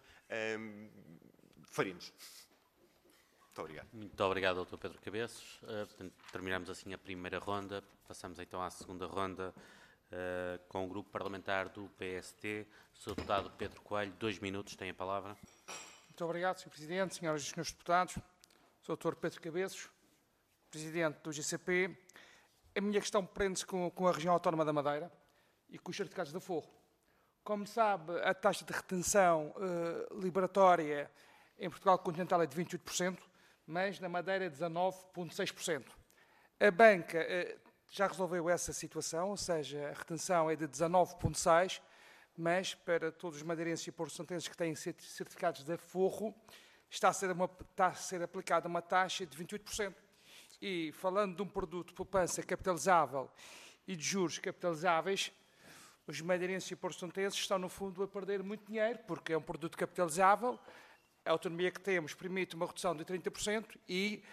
Speaker 2: faremos. Muito obrigado.
Speaker 1: Muito obrigado, Dr. Pedro Cabeços. Terminamos assim a primeira ronda. Passamos então à segunda ronda com o grupo parlamentar do PST. Sr. Deputado Pedro Coelho, 2 minutos, tem a palavra.
Speaker 8: Muito obrigado, Sr. Presidente, senhoras e senhores deputados. Sr. Dr. Pedro Cabeços, Presidente do GCP. A minha questão prende-se com a região autónoma da Madeira e com os certificados de aforro. Como sabe, a taxa de retenção liberatória em Portugal continental é de 28%, mas na Madeira é 19,6%. A banca já resolveu essa situação, ou seja, a retenção é de 19,6%, mas para todos os madeirenses e porto-santenses que têm certificados de aforro, está a ser aplicada uma taxa de 28%. E, falando de um produto de poupança capitalizável e de juros capitalizáveis, os madeirenses e porto-santenses estão, no fundo, a perder muito dinheiro, porque é um produto capitalizável, a autonomia que temos permite uma redução de 30% e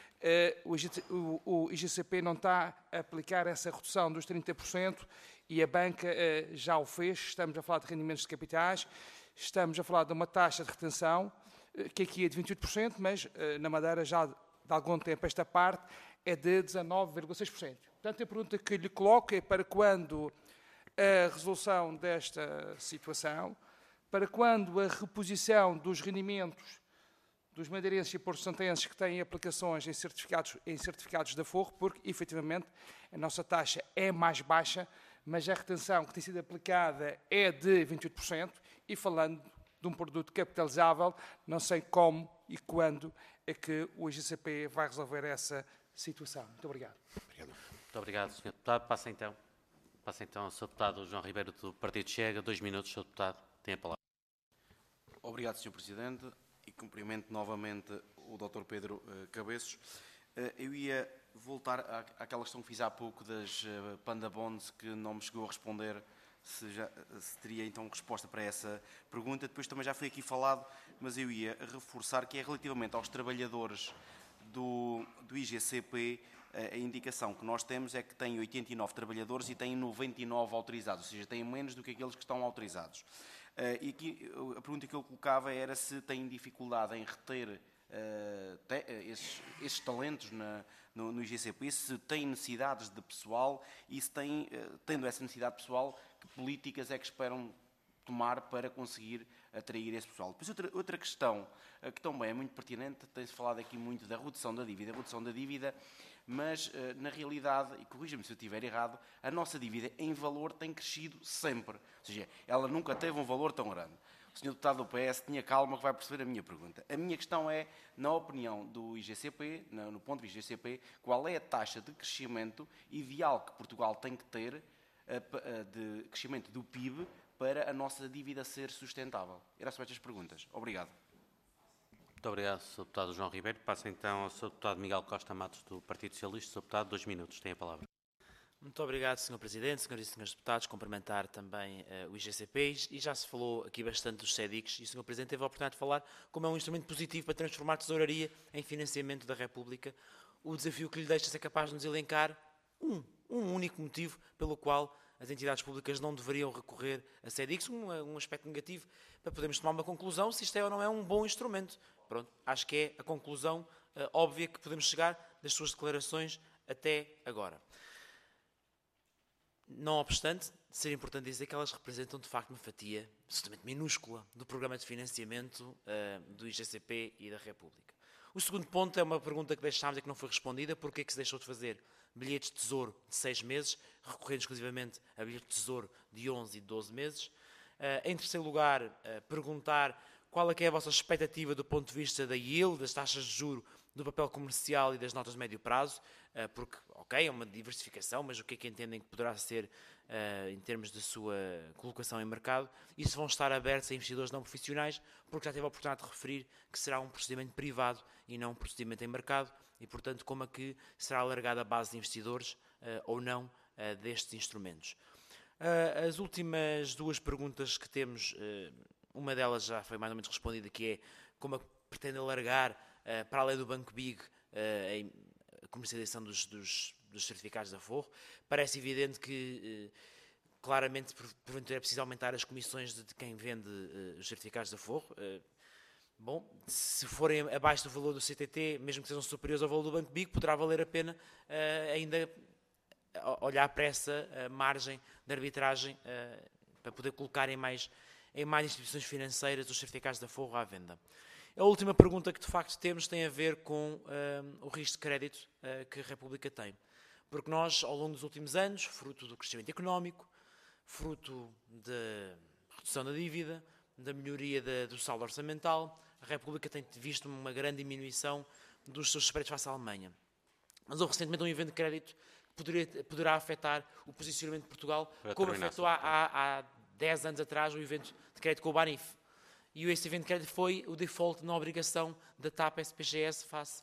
Speaker 8: o IGCP não está a aplicar essa redução dos 30% e a banca já o fez. Estamos a falar de rendimentos de capitais, estamos a falar de uma taxa de retenção que aqui é de 28%, mas na Madeira já de algum tempo esta parte é de 19,6%. Portanto, a pergunta que lhe coloco é para quando a resolução desta situação, para quando a reposição dos rendimentos dos madeirenses e porto-santenses que têm aplicações em certificados de aforro, porque, efetivamente, a nossa taxa é mais baixa, mas a retenção que tem sido aplicada é de 28%, e falando de um produto capitalizável, não sei como e quando é que o IGCP vai resolver essa situação. Muito obrigado.
Speaker 1: Muito obrigado, Sr. Deputado. Passa então ao Sr. Deputado João Ribeiro do Partido Chega. 2 minutos, Sr. Deputado. Tem a palavra.
Speaker 4: Obrigado, Sr. Presidente, e cumprimento novamente o Dr. Pedro Cabeços. Eu ia voltar àquela questão que fiz há pouco das Panda Bonds, que não me chegou a responder se teria então resposta para essa pergunta. Depois também já foi aqui falado, mas eu ia reforçar que é relativamente aos trabalhadores do IGCP, a indicação que nós temos é que tem 89 trabalhadores e tem 99 autorizados, ou seja, tem menos do que aqueles que estão autorizados. E aqui a pergunta que eu colocava era se têm dificuldade em reter esses talentos no IGCP, se têm necessidades de pessoal e se têm, tendo essa necessidade de pessoal, que políticas é que esperam tomar para conseguir atrair esse pessoal. Depois outra questão que também é muito pertinente, tem-se falado aqui muito da redução da dívida, mas na realidade, e corrija-me se eu estiver errado, a nossa dívida em valor tem crescido sempre. Ou seja, ela nunca teve um valor tão grande. O Sr. Deputado do PS tinha calma que vai perceber a minha pergunta. A minha questão é, na opinião do IGCP, no ponto de vista do IGCP, qual é a taxa de crescimento ideal que Portugal tem que ter de crescimento do PIB para a nossa dívida ser sustentável? Eram só estas perguntas. Obrigado.
Speaker 1: Muito obrigado, Sr. Deputado João Ribeiro. Passa então ao Sr. Deputado Miguel Costa Matos, do Partido Socialista. Sr. Deputado, 2 minutos. Tem a palavra.
Speaker 9: Muito obrigado, Sr. Presidente, Sras. e Srs. Deputados. Cumprimentar também o IGCP e já se falou aqui bastante dos CEDICs e o Sr. Presidente teve a oportunidade de falar como é um instrumento positivo para transformar a tesouraria em financiamento da República. O desafio que lhe deixa ser capaz de nos elencar um único motivo pelo qual as entidades públicas não deveriam recorrer a CEDICs, um aspecto negativo, para podermos tomar uma conclusão se isto é ou não é um bom instrumento. Pronto, acho que é a conclusão óbvia que podemos chegar das suas declarações até agora. Não obstante, seria importante dizer que elas representam de facto uma fatia absolutamente minúscula do programa de financiamento do IGCP e da República. O segundo ponto é uma pergunta que deixámos e que não foi respondida: porquê é que se deixou de fazer bilhetes de tesouro de 6 meses, recorrendo exclusivamente a bilhetes de tesouro de 11 e 12 meses. Em terceiro lugar, perguntar qual é que é a vossa expectativa do ponto de vista da yield, das taxas de juros, do papel comercial e das notas de médio prazo, porque, ok, é uma diversificação, mas o que é que entendem que poderá ser em termos de sua colocação em mercado? E se vão estar abertos a investidores não profissionais, porque já teve a oportunidade de referir que será um procedimento privado e não um procedimento em mercado, e, portanto, como é que será alargada a base de investidores ou não destes instrumentos. As últimas duas perguntas que temos, uma delas já foi mais ou menos respondida, que é como é que pretende alargar, para além do Banco Big, a comercialização dos certificados de aforro. Parece evidente que, claramente, porventura é preciso aumentar as comissões de quem vende os certificados de aforro. Bom, se forem abaixo do valor do CTT, mesmo que sejam superiores ao valor do Banco Big, poderá valer a pena ainda olhar para essa margem de arbitragem para poder colocar em mais instituições financeiras os certificados de aforro à venda. A última pergunta que de facto temos tem a ver com o risco de crédito que a República tem. Porque nós, ao longo dos últimos anos, fruto do crescimento económico, fruto da redução da dívida, da melhoria do saldo orçamental, a República tem visto uma grande diminuição dos seus spreads face à Alemanha. Mas houve recentemente um evento de crédito que poderá afetar o posicionamento de Portugal, como afetou há 10 anos atrás o evento de crédito com o Banif. E esse evento de crédito foi o default na obrigação da TAP SPGS face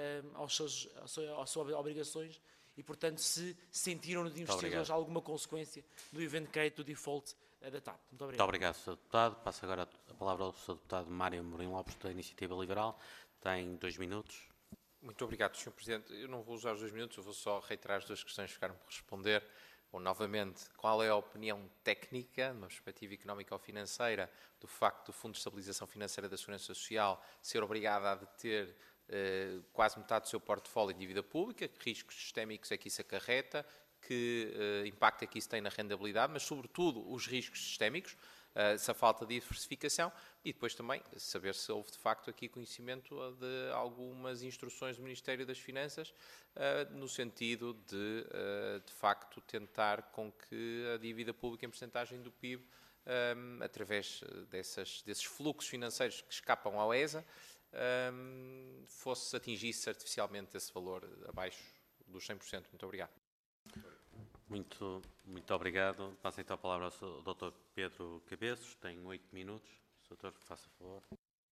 Speaker 9: às suas obrigações e, portanto, se sentiram de investidores alguma consequência do evento de crédito do default da TAP. Muito obrigado.
Speaker 1: Muito obrigado, Sr. Deputado. Passo agora a palavra ao Sr. Deputado Mário Amorim Lopes, da Iniciativa Liberal. Tem 2 minutos.
Speaker 6: Muito obrigado, Sr. Presidente. Eu não vou usar os 2 minutos, eu vou só reiterar as 2 questões que ficaram por responder. Ou, novamente, qual é a opinião técnica, numa perspectiva económica ou financeira, do facto do Fundo de Estabilização Financeira da Segurança Social ser obrigado a deter quase metade do seu portfólio em dívida pública, que riscos sistémicos é que isso acarreta, que impacto é que isso tem na rendabilidade, mas, sobretudo, os riscos sistémicos, essa falta de diversificação, e depois também saber se houve de facto aqui conhecimento de algumas instruções do Ministério das Finanças no sentido de facto tentar com que a dívida pública em percentagem do PIB, através desses fluxos financeiros que escapam ao ESA, atingisse artificialmente esse valor abaixo dos 100%. Muito obrigado.
Speaker 1: Muito obrigado. Passo então a palavra ao Dr. Pedro Cabeços. Tem 8 minutos. Doutor, faça favor.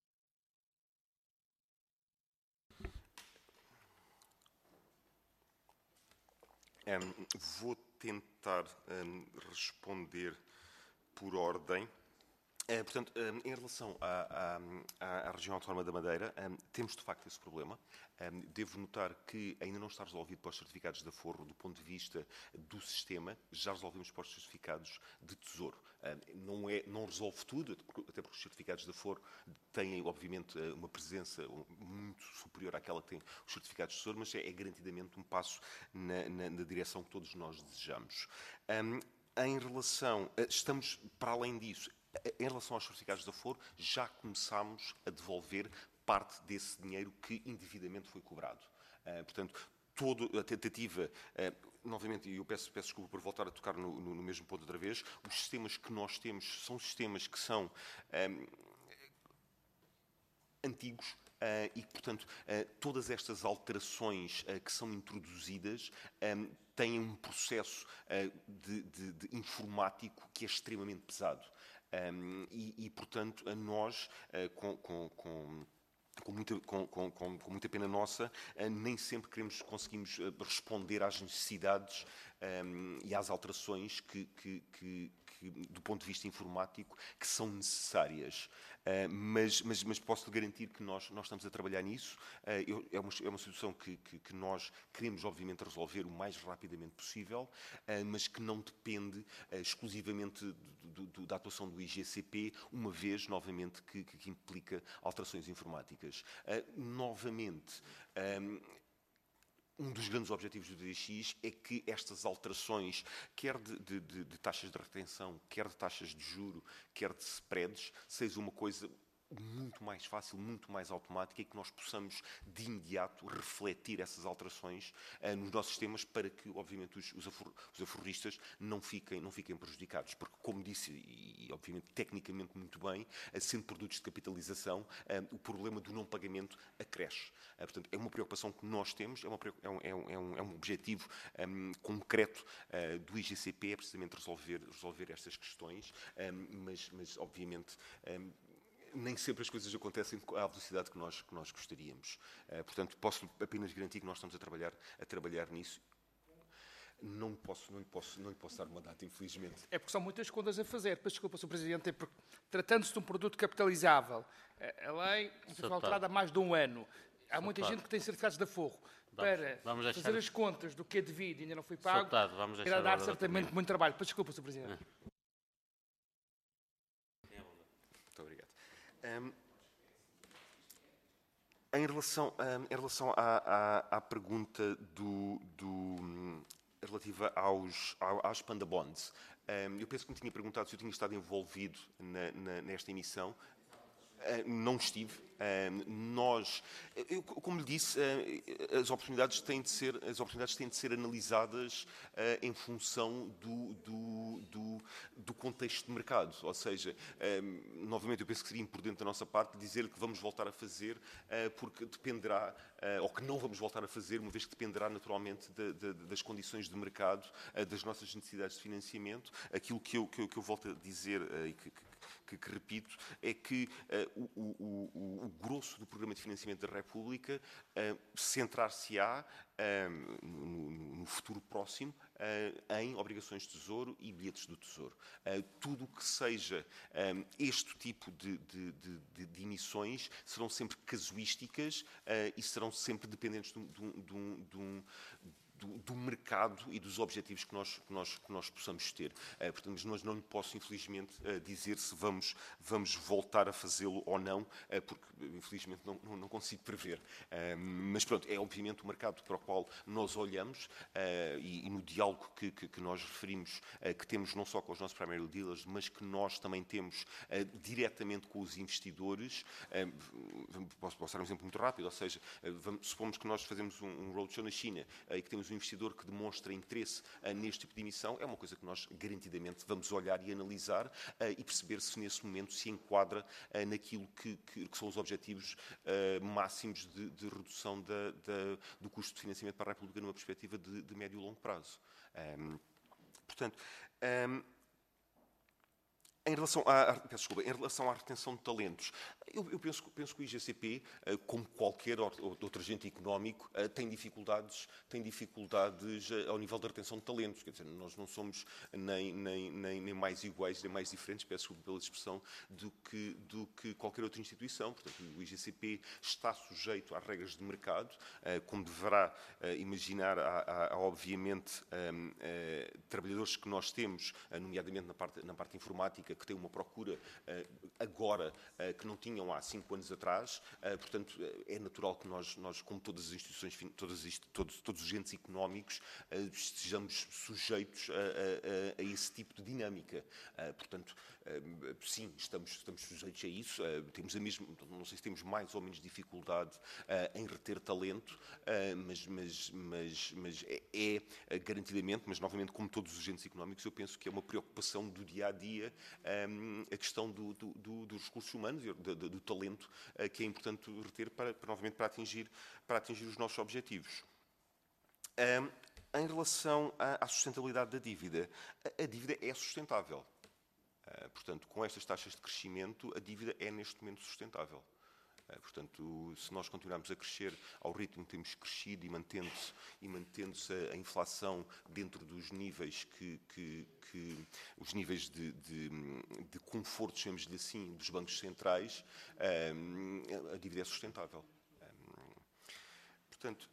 Speaker 2: Vou tentar responder por ordem. Portanto, em relação à região autónoma da Madeira, temos de facto esse problema. Devo notar que ainda não está resolvido para os certificados de aforro do ponto de vista do sistema, já resolvemos para os certificados de tesouro. Não resolve tudo, até porque os certificados de aforro têm, obviamente, uma presença muito superior àquela que têm os certificados de tesouro, mas é garantidamente um passo na direção que todos nós desejamos. Em relação, estamos para além disso. Em relação aos certificados de aforro, já começámos a devolver parte desse dinheiro que indevidamente foi cobrado. Portanto, toda a tentativa, novamente, e eu peço desculpa por voltar a tocar no mesmo ponto outra vez, os sistemas que nós temos são sistemas que são antigos, e, portanto, todas estas alterações que são introduzidas têm um processo de informático que é extremamente pesado. Portanto, a nós, com com muita pena nossa, nem sempre conseguimos responder às necessidades e às alterações que, do ponto de vista informático, que são necessárias. Mas posso garantir que nós estamos a trabalhar nisso. É uma situação que nós queremos, obviamente, resolver o mais rapidamente possível, mas que não depende exclusivamente da atuação do IGCP, uma vez, novamente, que implica alterações informáticas. Novamente, um dos grandes objetivos do DX é que estas alterações, quer de taxas de retenção, quer de taxas de juro, quer de spreads, seja uma coisa muito mais fácil, muito mais automática, e que nós possamos de imediato refletir essas alterações nos nossos sistemas, para que, obviamente, os aforristas não fiquem prejudicados. Porque, como disse, e obviamente tecnicamente muito bem, sendo produtos de capitalização, o problema do não pagamento acresce. Portanto, é uma preocupação que nós temos, é um objetivo concreto do IGCP, é precisamente resolver estas questões, mas obviamente, nem sempre as coisas acontecem à velocidade que nós gostaríamos. Portanto, posso apenas garantir que nós estamos a trabalhar nisso. Não lhe posso dar uma data, infelizmente.
Speaker 8: É porque são muitas contas a fazer. Peço desculpa, Sr. Presidente, porque tratando-se de um produto capitalizável, a lei foi alterada há mais de um ano. Há muita gente que tem certificados de aforro. Para fazer as contas do que é devido e ainda não foi pago, irá dar certamente muito trabalho. Peço desculpa, Sr. Presidente.
Speaker 2: Muito obrigado. Em relação à pergunta relativa às Panda Bonds, eu penso que me tinha perguntado se eu tinha estado envolvido nesta emissão. Não estive. Como lhe disse, as oportunidades têm de ser analisadas em função do contexto de mercado. Ou seja, novamente, eu penso que seria imprudente da nossa parte dizer que vamos voltar a fazer, porque dependerá, ou que não vamos voltar a fazer, uma vez que dependerá naturalmente das condições de mercado, das nossas necessidades de financiamento. Aquilo que eu volto a dizer e que repito, é que o grosso do programa de financiamento da República centrar-se-á no futuro próximo em obrigações de tesouro e bilhetes do tesouro. Tudo o que seja este tipo de emissões serão sempre casuísticas e serão sempre dependentes do mercado e dos objetivos que nós possamos ter. Portanto, nós não lhe posso, infelizmente, dizer se vamos voltar a fazê-lo ou não, porque, infelizmente, não consigo prever. Mas, pronto, é obviamente o mercado para o qual nós olhamos e no diálogo que nós referimos, que temos não só com os nossos primary dealers, mas que nós também temos diretamente com os investidores. Posso dar um exemplo muito rápido, ou seja, supomos que nós fazemos um roadshow na China e que temos um investidor que demonstra interesse neste tipo de emissão, é uma coisa que nós garantidamente vamos olhar e analisar e perceber se nesse momento se enquadra naquilo que são os objetivos máximos de redução do custo de financiamento para a República numa perspectiva de médio e longo prazo. Portanto, em relação à retenção de talentos, eu penso que o IGCP, como qualquer outro agente económico, tem dificuldades ao nível da retenção de talentos. Quer dizer, nós não somos nem mais iguais, nem mais diferentes, peço pela expressão, do que qualquer outra instituição. Portanto, o IGCP está sujeito às regras de mercado, como deverá imaginar, há obviamente trabalhadores que nós temos, nomeadamente na parte informática, que têm uma procura agora que não tinham há 5 anos atrás. Portanto, é natural que nós como todas as instituições, todos os agentes económicos, estejamos sujeitos a esse tipo de dinâmica. Portanto, sim, estamos sujeitos a isso. Temos a mesma, não sei se temos mais ou menos dificuldade em reter talento, mas é garantidamente, mas novamente, como todos os agentes económicos, eu penso que é uma preocupação do dia-a-dia a questão dos recursos humanos e do talento que é importante reter novamente para atingir os nossos objetivos. Em relação à sustentabilidade da dívida, a dívida é sustentável. Portanto, com estas taxas de crescimento, a dívida é neste momento sustentável. Portanto, se nós continuarmos a crescer ao ritmo que temos crescido e mantendo-se a inflação dentro dos níveis os níveis de conforto, chamemos-lhe assim, dos bancos centrais, a dívida é sustentável. Portanto,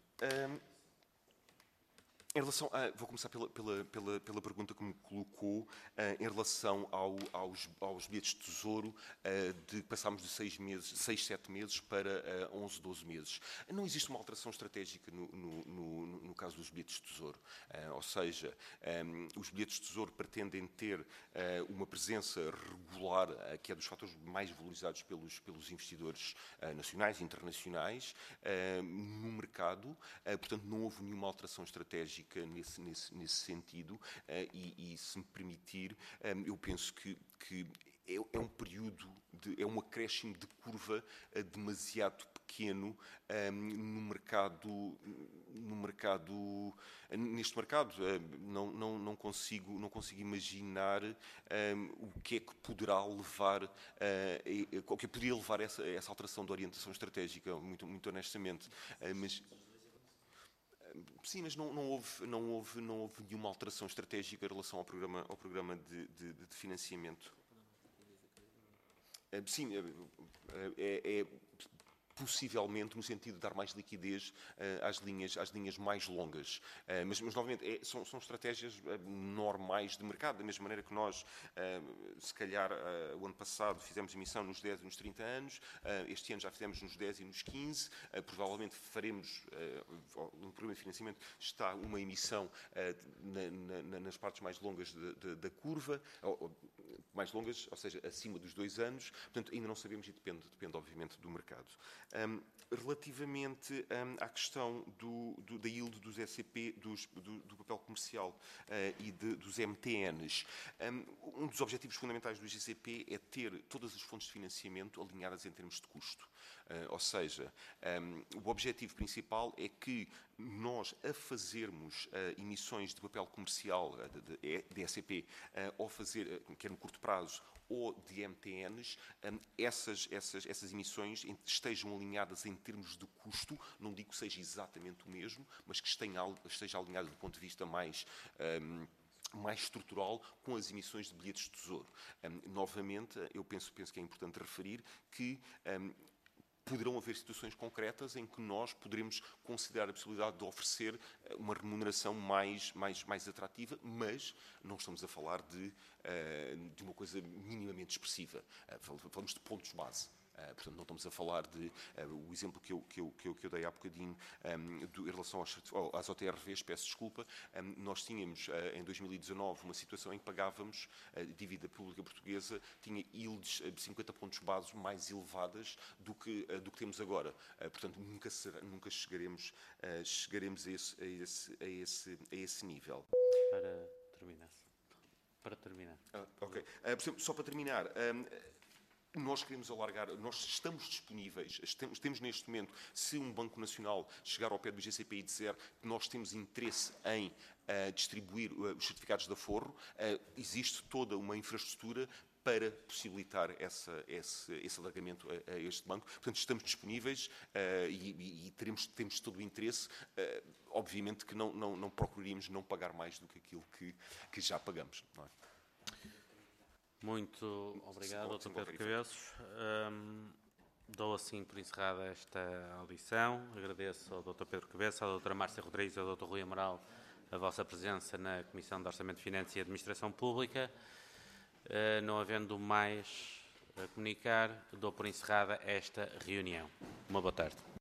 Speaker 2: em relação vou começar pela pergunta que me colocou em relação aos bilhetes de tesouro, de passámos de 6, 7 meses para 11, 12 meses. Não existe uma alteração estratégica no caso dos bilhetes de tesouro. Ou seja, os bilhetes de tesouro pretendem ter uma presença regular, que é dos fatores mais valorizados pelos investidores nacionais e internacionais no mercado. Portanto, não houve nenhuma alteração estratégica nesse sentido, e se me permitir, eu penso que é um período, é um acréscimo de curva demasiado pequeno neste mercado. Não consigo imaginar o que é que poderá levar, o que poderia levar essa alteração de orientação estratégica, muito honestamente. Mas sim, mas não houve nenhuma alteração estratégica em relação ao programa de financiamento. Sim, é possivelmente no sentido de dar mais liquidez às linhas mais longas. Mas novamente, são estratégias normais de mercado, da mesma maneira que nós, se calhar, o ano passado fizemos emissão nos 10 e nos 30 anos, este ano já fizemos nos 10 e nos 15, provavelmente faremos, no programa de financiamento, está uma emissão nas partes mais longas da curva, mais longas, ou seja, acima dos 2 anos, portanto, ainda não sabemos e depende obviamente do mercado. Relativamente à questão da yield dos SCP, do papel comercial e dos MTNs, um dos objetivos fundamentais do IGCP é ter todas as fontes de financiamento alinhadas em termos de custo. Ou seja, o objetivo principal é que nós, a fazermos emissões de papel comercial de SCP, ou fazer, quer no curto prazo, ou de MTNs, essas emissões estejam alinhadas em termos de custo, não digo que seja exatamente o mesmo, mas que esteja alinhado do ponto de vista mais estrutural com as emissões de bilhetes de tesouro. Novamente, eu penso que é importante referir que poderão haver situações concretas em que nós poderemos considerar a possibilidade de oferecer uma remuneração mais atrativa, mas não estamos a falar de uma coisa minimamente expressiva. Falamos de pontos base. Portanto, não estamos a falar de o exemplo que eu dei há bocadinho em relação às OTRVs, peço desculpa. Nós tínhamos, em 2019, uma situação em que pagávamos, a dívida pública portuguesa tinha yields de 50 pontos base mais elevadas do que temos agora. Portanto, nunca chegaremos a esse nível.
Speaker 1: Para terminar.
Speaker 2: Ok. Só para terminar. Nós queremos alargar, nós estamos disponíveis, temos neste momento, se um Banco Nacional chegar ao pé do IGCP e dizer que nós temos interesse em distribuir os certificados de aforro, existe toda uma infraestrutura para possibilitar esse alargamento a este banco. Portanto, estamos disponíveis e temos todo o interesse. Obviamente que não procuraríamos não pagar mais do que aquilo que já pagamos. Não é?
Speaker 1: Muito obrigado, Dr. Pedro Cabeços. Dou assim por encerrada esta audição. Agradeço ao Dr. Pedro Cabeços, à Dra. Márcia Rodrigues e ao Dr. Rui Amaral a vossa presença na Comissão de Orçamento, Finanças e Administração Pública. Não havendo mais a comunicar, dou por encerrada esta reunião. Uma boa tarde.